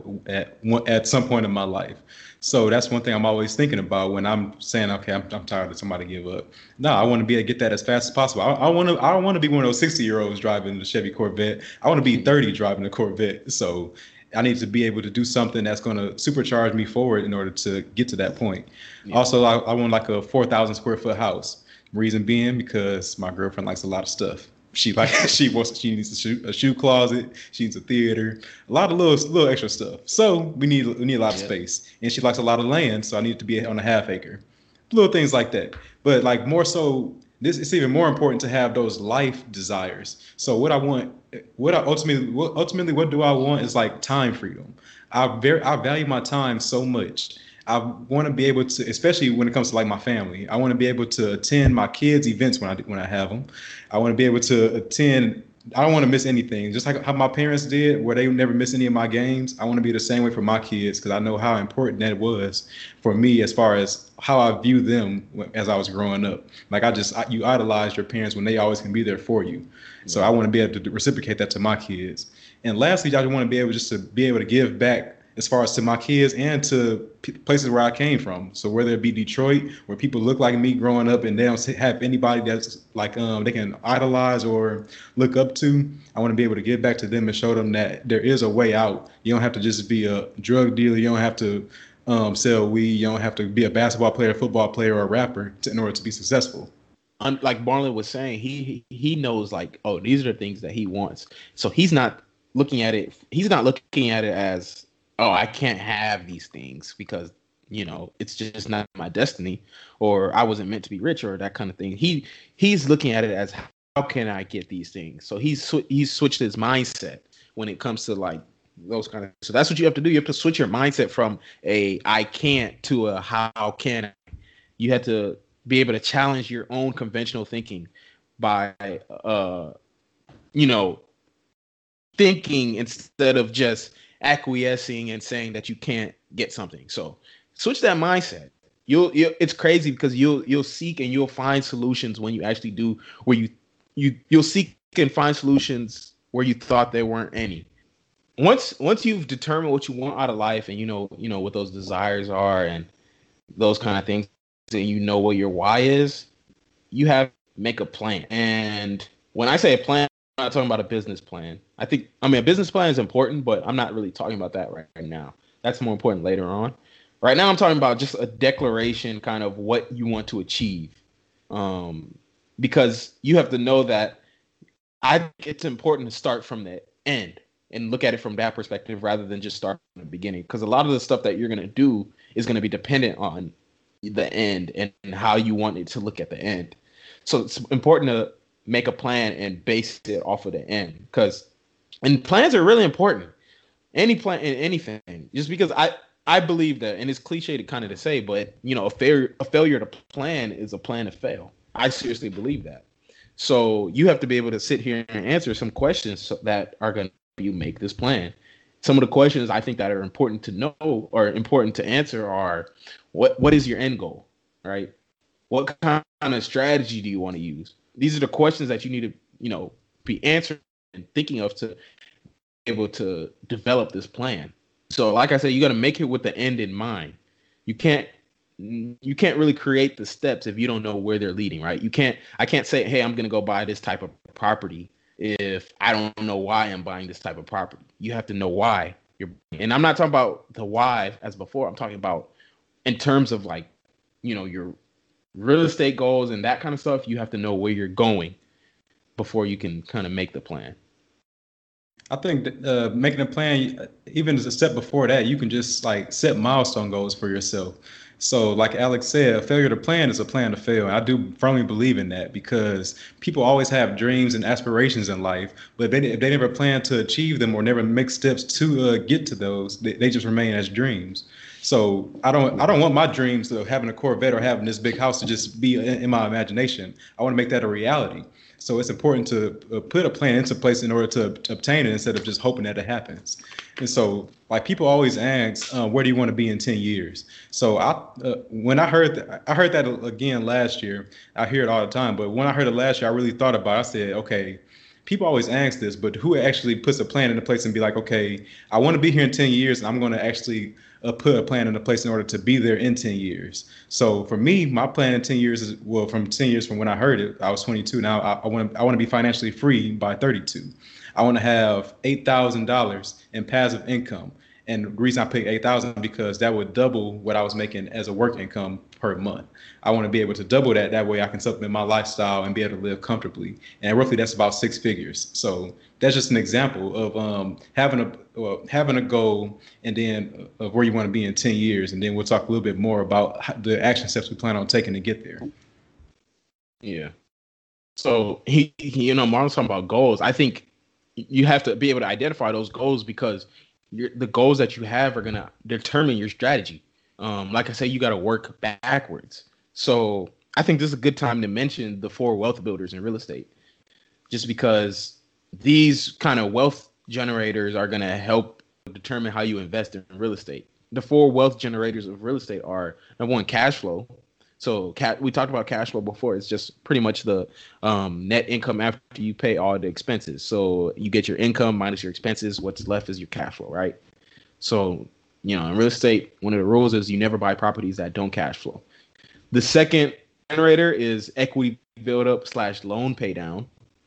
[SPEAKER 3] at some point in my life. So that's one thing I'm always thinking about when I'm saying, okay, I'm tired of somebody give up. No, I want to be able to get that as fast as possible. I don't want to be one of those 60-year-olds driving the Chevy Corvette. I want to be 30 driving the Corvette. So I need to be able to do something that's going to supercharge me forward in order to get to that point. Yeah. Also, I want like a 4,000 square foot house. Reason being because my girlfriend likes a lot of stuff. She needs a shoe closet. She needs a theater, a lot of little extra stuff. So we need a lot of space, and she likes a lot of land. So I need it to be on a half acre, little things like that. But like more so, it's even more important to have those life desires. So what ultimately what do I want is like time freedom. I value my time so much. I want to be able to, especially when it comes to like my family, I want to be able to attend my kids' events when I have them. I want to be able to attend. I don't want to miss anything. Just like how my parents did, where they would never miss any of my games. I want to be the same way for my kids because I know how important that was for me as far as how I view them as I was growing up. Like you idolize your parents when they always can be there for you. So I want to be able to reciprocate that to my kids. And lastly, I just want to be able to give back as far as to my kids and to places where I came from. So whether it be Detroit, where people look like me growing up and they don't have anybody that's like they can idolize or look up to, I want to be able to give back to them and show them that there is a way out. You don't have to just be a drug dealer. You don't have to sell weed. You don't have to be a basketball player, football player, or a rapper in order to be successful.
[SPEAKER 2] Like Marlon was saying, he knows like, oh, these are the things that he wants. So he's not looking at it. He's not looking at it as, oh, I can't have these things because, it's just not my destiny, or I wasn't meant to be rich, or that kind of thing. He's looking at it as, how can I get these things? So he's switched his mindset when it comes to like those kind of. So that's what you have to do. You have to switch your mindset from a I can't to a how can I. You have to be able to challenge your own conventional thinking by, thinking instead of just acquiescing and saying that you can't get something. So switch that mindset. It's crazy because you'll seek and you'll find solutions when you actually do, where you'll seek and find solutions where you thought there weren't any. Once you've determined what you want out of life and you know what those desires are and those kind of things, and you know what your why is, you have to make a plan. And when I say a plan, I'm not talking about a business plan. A business plan is important, but I'm not really talking about that right now. That's more important later on. Right now, I'm talking about just a declaration, kind of what you want to achieve. Because you have to know that I think it's important to start from the end and look at it from that perspective rather than just start from the beginning. Because a lot of the stuff that you're going to do is going to be dependent on the end and how you want it to look at the end. So it's important to make a plan and base it off of the end, and plans are really important. Any plan in anything, just because I believe that, and it's cliche to kind of to say, but a failure to plan is a plan to fail. I seriously believe that. So you have to be able to sit here and answer some questions that are going to help you make this plan. Some of the questions I think that are important to know or important to answer are, what is your end goal, right? What kind of strategy do you want to use? These are the questions that you need to, be answering and thinking of to be able to develop this plan. So like I said, you got to make it with the end in mind. You can't really create the steps if you don't know where they're leading, right? I can't say, hey, I'm going to go buy this type of property if I don't know why I'm buying this type of property. You have to know why and I'm not talking about the why as before. I'm talking about in terms of like, your real estate goals and that kind of stuff. You have to know where you're going before you can kind of make the plan.
[SPEAKER 3] I think that, making a plan, even as a step before that, you can just like set milestone goals for yourself. So, like Alex said, a failure to plan is a plan to fail. And I do firmly believe in that because people always have dreams and aspirations in life, but if they never plan to achieve them or never make steps to get to those, they just remain as dreams. So I don't want my dreams of having a Corvette or having this big house to just be in my imagination. I want to make that a reality. So it's important to put a plan into place in order to obtain it instead of just hoping that it happens. And so, like, people always ask, where do you want to be in 10 years? So when I heard that again last year. I hear it all the time, but when I heard it last year, I really thought about it. I said, okay, people always ask this, but who actually puts a plan into place and be like, okay, I want to be here in 10 years, and I'm going to actually put a plan into place in order to be there in 10 years. So for me, my plan in 10 years is, well, from 10 years from when I heard it, I was 22. Now I want to be financially free by 32. I want to have $8,000 in passive income. And the reason I picked 8,000 because that would double what I was making as a work income per month. I want to be able to double that. That way I can supplement my lifestyle and be able to live comfortably. And roughly that's about 6 figures. So that's just an example of having a goal and then of where you want to be in 10 years. And then we'll talk a little bit more about the action steps we plan on taking to get there.
[SPEAKER 2] Yeah. So Marlon's talking about goals. I think you have to be able to identify those goals because the goals that you have are going to determine your strategy. Like I say, you got to work backwards. So I think this is a good time to mention the 4 wealth builders in real estate, just because these kind of wealth generators are going to help determine how you invest in real estate. The 4 wealth generators of real estate are, number 1, cash flow. So we talked about cash flow before. It's just pretty much the net income after you pay all the expenses. So you get your income minus your expenses. What's left is your cash flow, right? So, in real estate, one of the rules is you never buy properties that don't cash flow. The second generator is equity build up / loan pay down.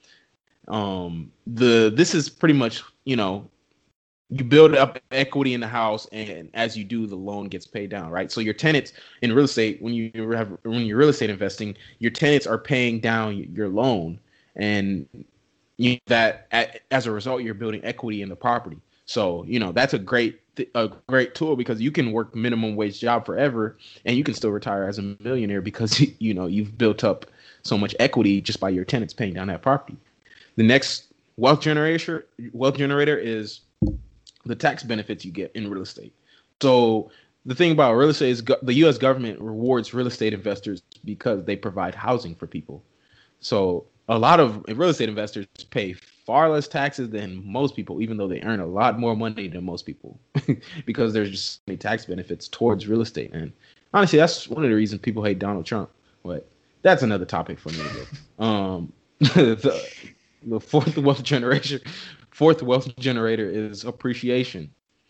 [SPEAKER 2] This is pretty much, you build up equity in the house, and as you do, the loan gets paid down, right? So your tenants in real estate, when you're real estate investing, your tenants are paying down your loan, and as a result, you're building equity in the property. So that's a great tool because you can work minimum wage job forever, and you can still retire as a millionaire because you've built up so much equity just by your tenants paying down that property. The next wealth generator is the tax benefits you get in real estate. So the thing about real estate is the U.S. government rewards real estate investors because they provide housing for people. So a lot of real estate investors pay far less taxes than most people, even though they earn a lot more money than most people because there's just so many tax benefits towards real estate. And honestly, that's one of the reasons people hate Donald Trump. But that's another topic for another day. The fourth wealth generator is appreciation.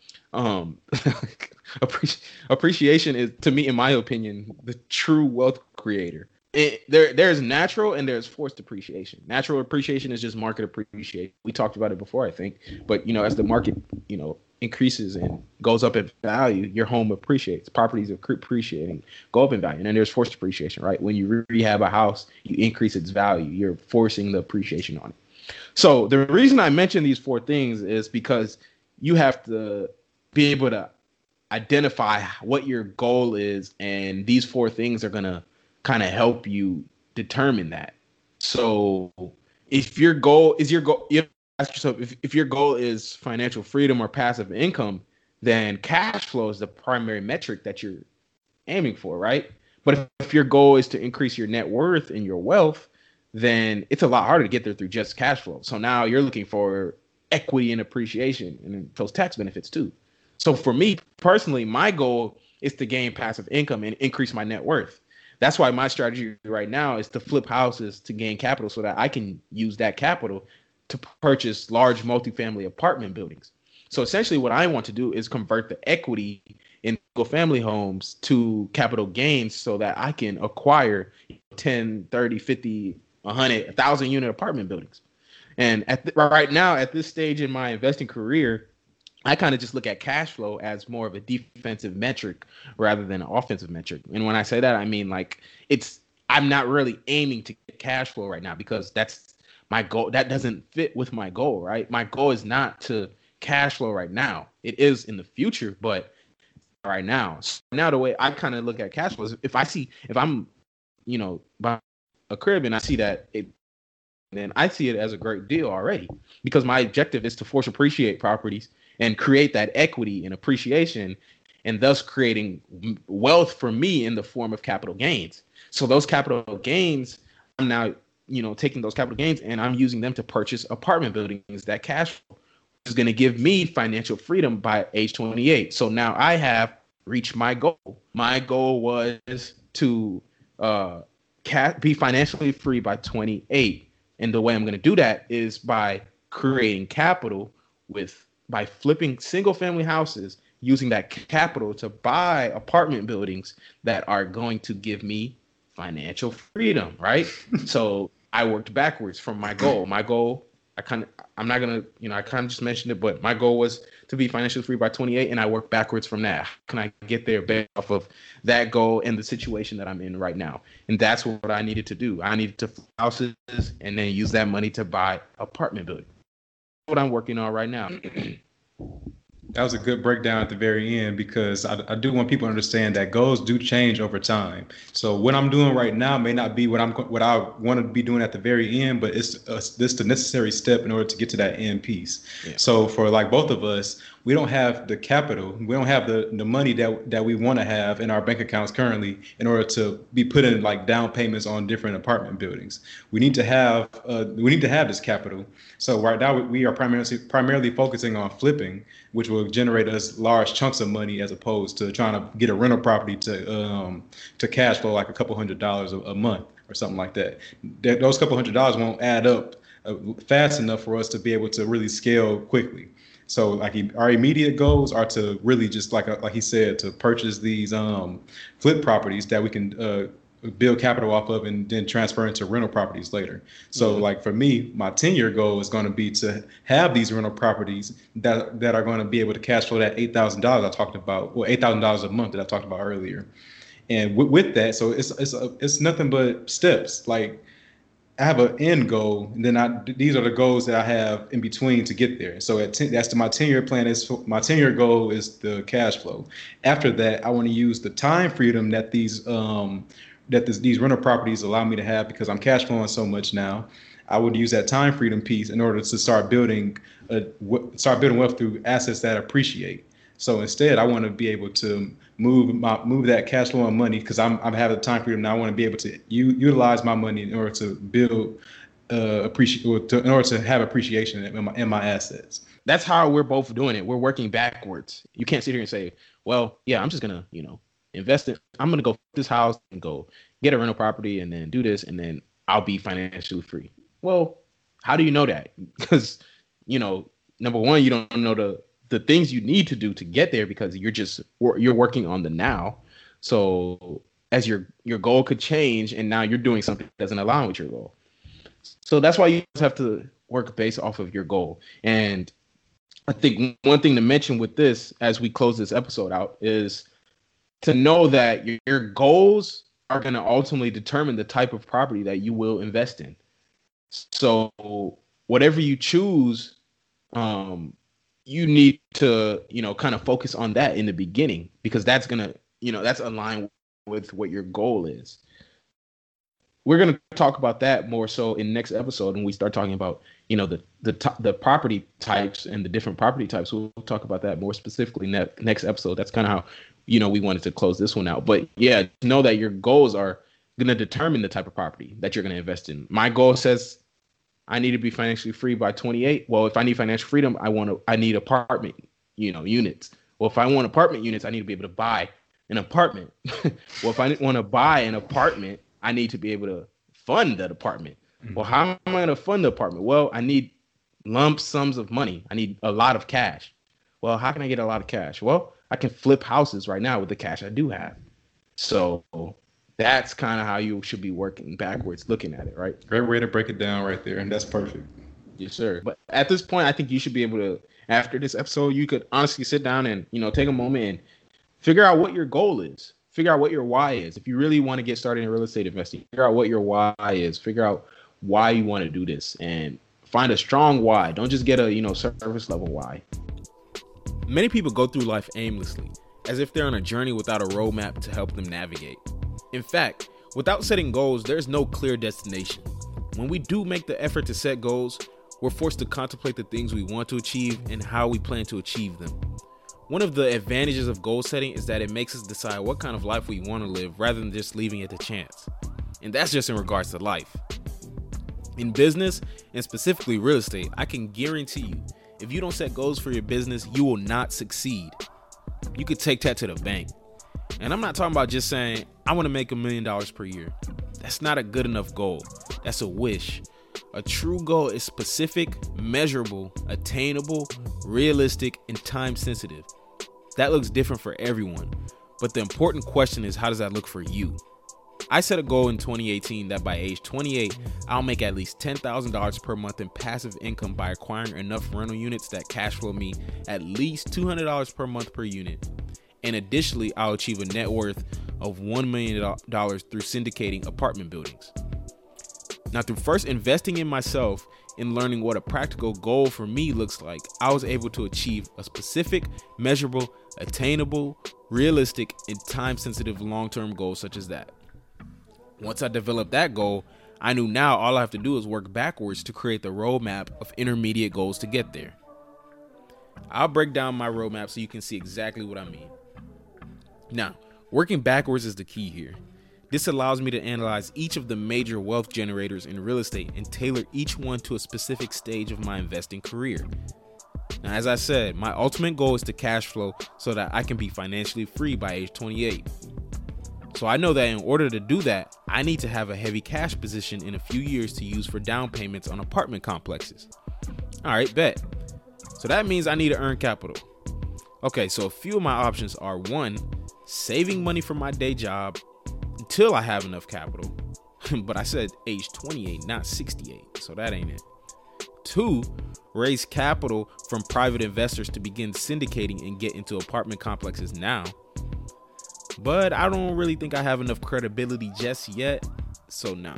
[SPEAKER 2] Appreciation is, to me, in my opinion, the true wealth creator. There's natural and there's forced appreciation. Natural appreciation is just market appreciation. We talked about it before, I think. But as the market increases and goes up in value, your home appreciates. Properties are appreciating, go up in value. And then there's forced appreciation, right? When you rehab a house, you increase its value. You're forcing the appreciation on it. So the reason I mention these 4 things is because you have to be able to identify what your goal is, and these 4 things are going to kind of help you determine that. So if your goal is you ask yourself if your goal is financial freedom or passive income, then cash flow is the primary metric that you're aiming for, right? But if your goal is to increase your net worth and your wealth, then it's a lot harder to get there through just cash flow. So now you're looking for equity and appreciation and those tax benefits too. So for me personally, my goal is to gain passive income and increase my net worth. That's why my strategy right now is to flip houses to gain capital so that I can use that capital to purchase large multifamily apartment buildings. So essentially what I want to do is convert the equity in single family homes to capital gains so that I can acquire 10, 30, 50, 100, 1,000 unit apartment buildings. And right now, at this stage in my investing career, I kind of just look at cash flow as more of a defensive metric rather than an offensive metric. And when I say that, I mean I'm not really aiming to get cash flow right now because that's my goal. That doesn't fit with my goal, right? My goal is not to cash flow right now. It is in the future, but right now. So now the way I kind of look at cash flows, if I'm, buying a crib and I see that then I see it as a great deal already, because my objective is to force appreciate properties and create that equity and appreciation, and thus creating wealth for me in the form of capital gains. So those capital gains, I'm now, taking those capital gains and I'm using them to purchase apartment buildings. That cash flow is going to give me financial freedom by age 28. So now I have reached my goal. My goal was to be financially free by 28. And the way I'm going to do that is by creating capital by flipping single family houses, using that capital to buy apartment buildings that are going to give me financial freedom, right? So I worked backwards from my goal. My goal, I kind of just mentioned it, but my goal was to be financially free by 28, and I worked backwards from that. How can I get there based off of that goal and the situation that I'm in right now? And that's what I needed to do. I needed to flip houses and then use that money to buy apartment buildings. That's what I'm working on right now.
[SPEAKER 3] That was a good breakdown at the very end, because I do want people to understand that goals do change over time. So what I'm doing right now may not be what I want to be doing at the very end, but it's the necessary step in order to get to that end piece. Yeah. So for like both of us, we don't have the capital, we don't have the money that we want to have in our bank accounts currently in order to be put in like down payments on different apartment buildings. We need to have this capital. So right now we are primarily focusing on flipping, which will generate us large chunks of money, as opposed to trying to get a rental property to cash flow like a couple $100s a month or something like that. Those couple $100s won't add up fast enough for us to be able to really scale quickly. So like our immediate goals are to really just like he said, to purchase these flip properties that we can build capital off of and then transfer into rental properties later. So like for me, my 10-year goal is going to be to have these rental properties that are going to be able to cash flow that $8,000 I talked about, or $8,000 a month that I talked about earlier. And with that, so it's nothing but steps. Like I have an end goal, and then these are the goals that I have in between to get there. So that's my 10-year plan. My 10-year goal is the cash flow. After that, I want to use the time freedom that these rental properties allow me to have, because I'm cash flowing so much now. I would use that time freedom piece in order to start building wealth through assets that appreciate. So instead, I want to be able to move that cash flow and money, because I'm having the time freedom now. I want to be able to utilize my money in order to build in order to have appreciation in my assets.
[SPEAKER 2] That's how we're both doing it. We're working backwards. You can't sit here and say, well, yeah, I'm just gonna invest it. I'm gonna go this house and go get a rental property and then do this, and then I'll be financially free. Well, how do you know that? Because number one, you don't know the things you need to do to get there, because you're working on the now. So as your goal could change, and now you're doing something that doesn't align with your goal. So that's why you just have to work based off of your goal. And I think one thing to mention with this, as we close this episode out, is to know that your goals are going to ultimately determine the type of property that you will invest in. So whatever you choose, you need to, kind of focus on that in the beginning, because that's going to, that's aligned with what your goal is. We're going to talk about that more so in next episode when we start talking about, the property types and the different property types. We'll talk about that more specifically next episode. That's kind of how, we wanted to close this one out. But yeah, know that your goals are going to determine the type of property that you're going to invest in. My goal says I need to be financially free by 28. Well, if I need financial freedom, I need apartment, units. Well, if I want apartment units, I need to be able to buy an apartment. Well, if I want to buy an apartment, I need to be able to fund that apartment. Mm-hmm. Well, how am I going to fund the apartment? Well, I need lump sums of money. I need a lot of cash. Well, how can I get a lot of cash? Well, I can flip houses right now with the cash I do have. So that's kind of how you should be working backwards, looking at it, right?
[SPEAKER 3] Great way to break it down right there. And that's perfect.
[SPEAKER 2] Yes, sir. But at this point, I think you should be able to, after this episode, you could honestly sit down and, take a moment and figure out what your goal is. Figure out what your why is. If you really want to get started in real estate investing, figure out what your why is. Figure out why you want to do this, and find a strong why. Don't just get a, surface level why.
[SPEAKER 4] Many people go through life aimlessly, as if they're on a journey without a roadmap to help them navigate. In fact, without setting goals, there's no clear destination. When we do make the effort to set goals, we're forced to contemplate the things we want to achieve and how we plan to achieve them. One of the advantages of goal setting is that it makes us decide what kind of life we want to live rather than just leaving it to chance. And that's just in regards to life. In business, and specifically real estate, I can guarantee you, if you don't set goals for your business, you will not succeed. You could take that to the bank. And I'm not talking about just saying, I want to make $1 million per year. That's not a good enough goal. That's a wish. A true goal is specific, measurable, attainable, realistic, and time sensitive. That looks different for everyone. But the important question is, how does that look for you? I set a goal in 2018 that by age 28, I'll make at least $10,000 per month in passive income by acquiring enough rental units that cash flow me at least $200 per month per unit. And additionally, I'll achieve a net worth of $1 million through syndicating apartment buildings. Now, through first investing in myself and learning what a practical goal for me looks like, I was able to achieve a specific, measurable, attainable, realistic, and time-sensitive long-term goal such as that. Once I developed that goal, I knew now all I have to do is work backwards to create the roadmap of intermediate goals to get there. I'll break down my roadmap so you can see exactly what I mean. Now, working backwards is the key here. This allows me to analyze each of the major wealth generators in real estate and tailor each one to a specific stage of my investing career. Now, as I said, my ultimate goal is to cash flow so that I can be financially free by age 28. So I know that in order to do that, I need to have a heavy cash position in a few years to use for down payments on apartment complexes. All right, bet. So that means I need to earn capital. Okay, so a few of my options are: 1, saving money from my day job until I have enough capital. But I said age 28, not 68, so that ain't it. 2, raise capital from private investors to begin syndicating and get into apartment complexes now. But I don't really think I have enough credibility just yet, so no.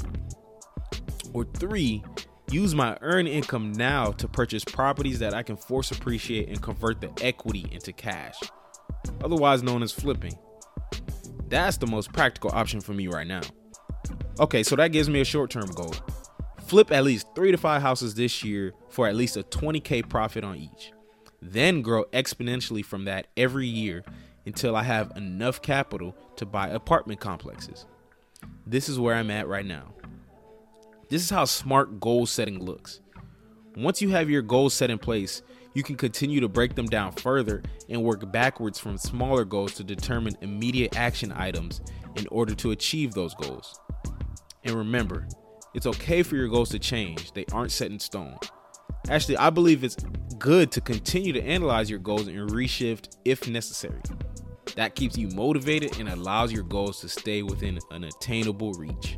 [SPEAKER 4] Or 3, use my earned income now to purchase properties that I can force appreciate and convert the equity into cash, otherwise known as flipping. That's the most practical option for me right now. Okay, so that gives me a short-term goal. Flip at least 3 to 5 houses this year for at least a $20,000 profit on each. Then grow exponentially from that every year until I have enough capital to buy apartment complexes. This is where I'm at right now. This is how smart goal setting looks. Once you have your goals set in place, you can continue to break them down further and work backwards from smaller goals to determine immediate action items in order to achieve those goals. And remember, it's okay for your goals to change. They aren't set in stone. Actually, I believe it's good to continue to analyze your goals and reshift if necessary. That keeps you motivated and allows your goals to stay within an attainable reach.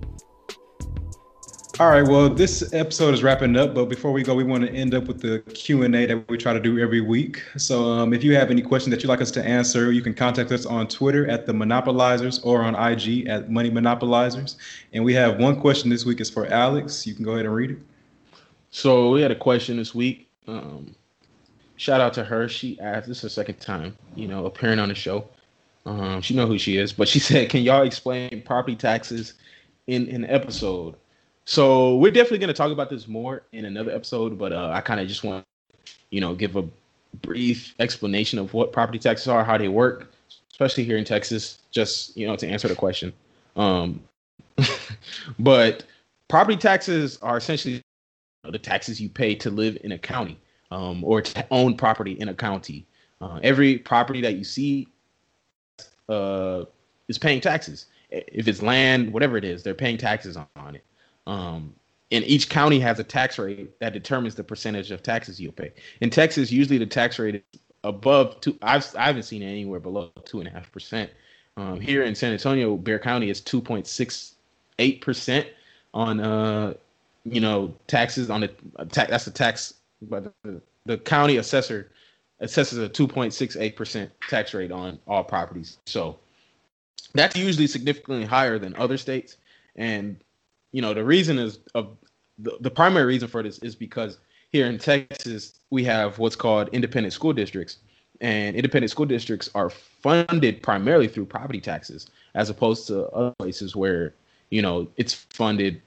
[SPEAKER 3] All right, well, this episode is wrapping up, but before we go, we want to end up with the Q&A that we try to do every week. So if you have any questions that you'd like us to answer, you can contact us on Twitter at The Monopolizers or on IG at Money Monopolizers. And we have one question this week is for Alex. You can go ahead and read it.
[SPEAKER 2] So we had a question this week. Shout out to her. She asked, this is her second time, appearing on the show. She know who she is, but she said, can y'all explain property taxes in an episode? So we're definitely going to talk about this more in another episode, but I kind of just want to, give a brief explanation of what property taxes are, how they work, especially here in Texas, just, to answer the question. But property taxes are essentially the taxes you pay to live in a county or to own property in a county. Every property that you see is paying taxes. If it's land, whatever it is, they're paying taxes on it. And each county has a tax rate that determines the percentage of taxes you'll pay. In Texas, usually the tax rate is above I haven't seen it anywhere below 2.5%. Here in San Antonio, Bexar County is 2.68% on taxes on that's the tax, but the county assessor assesses a 2.68% tax rate on all properties. So that's usually significantly higher than other states. And the reason is the primary reason for this is because here in Texas, we have what's called independent school districts. And independent school districts are funded primarily through property taxes, as opposed to other places where, you know, it's funded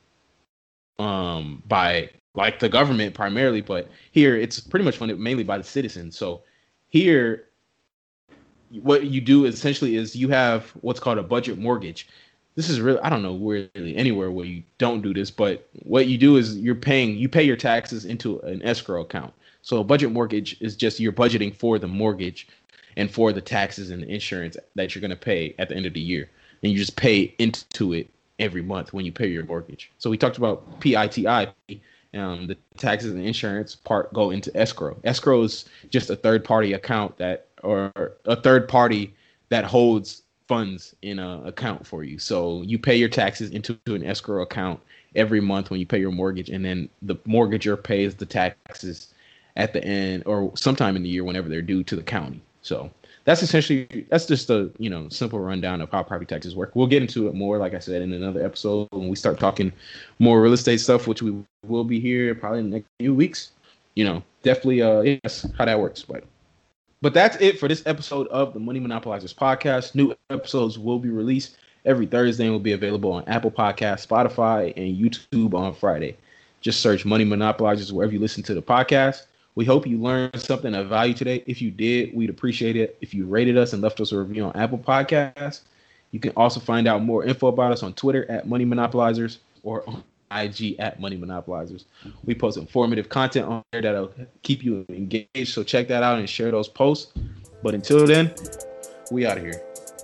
[SPEAKER 2] by like the government primarily, but here it's pretty much funded mainly by the citizens. So here, what you do essentially is you have what's called a budget mortgage. This is really, I don't know really anywhere where you don't do this, but what you do is you pay your taxes into an escrow account. So a budget mortgage is just you're budgeting for the mortgage and for the taxes and the insurance that you're going to pay at the end of the year. And you just pay into it every month when you pay your mortgage. So we talked about PITI. The taxes and insurance part go into escrow. Escrow is just a third-party account or a third party that holds funds in an account for you. So you pay your taxes into an escrow account every month when you pay your mortgage, and then the mortgager pays the taxes at the end or sometime in the year whenever they're due to the county. So that's just a, you know, simple rundown of how property taxes work. We'll get into it more, like I said, in another episode when we start talking more real estate stuff, which we will be here probably in the next few weeks. You know, definitely, yes, how that works. But that's it for this episode of the Money Monopolizers podcast. New episodes will be released every Thursday and will be available on Apple Podcasts, Spotify, and YouTube on Friday. Just search Money Monopolizers wherever you listen to the podcast. We hope you learned something of value today. If you did, we'd appreciate it if you rated us and left us a review on Apple Podcasts. You can also find out more info about us on Twitter at Money Monopolizers or on IG at Money Monopolizers. We post informative content on there that'll keep you engaged, so check that out and share those posts. But until then, we out of here.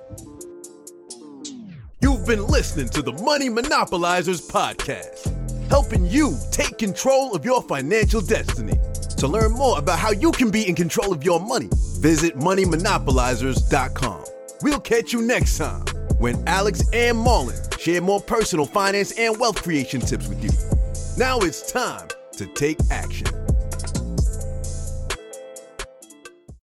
[SPEAKER 1] You've been listening to the Money Monopolizers podcast, helping you take control of your financial destiny. To learn more about how you can be in control of your money, visit moneymonopolizers.com. We'll catch you next time when Alex and Marlon share more personal finance and wealth creation tips with you. Now it's time to take action.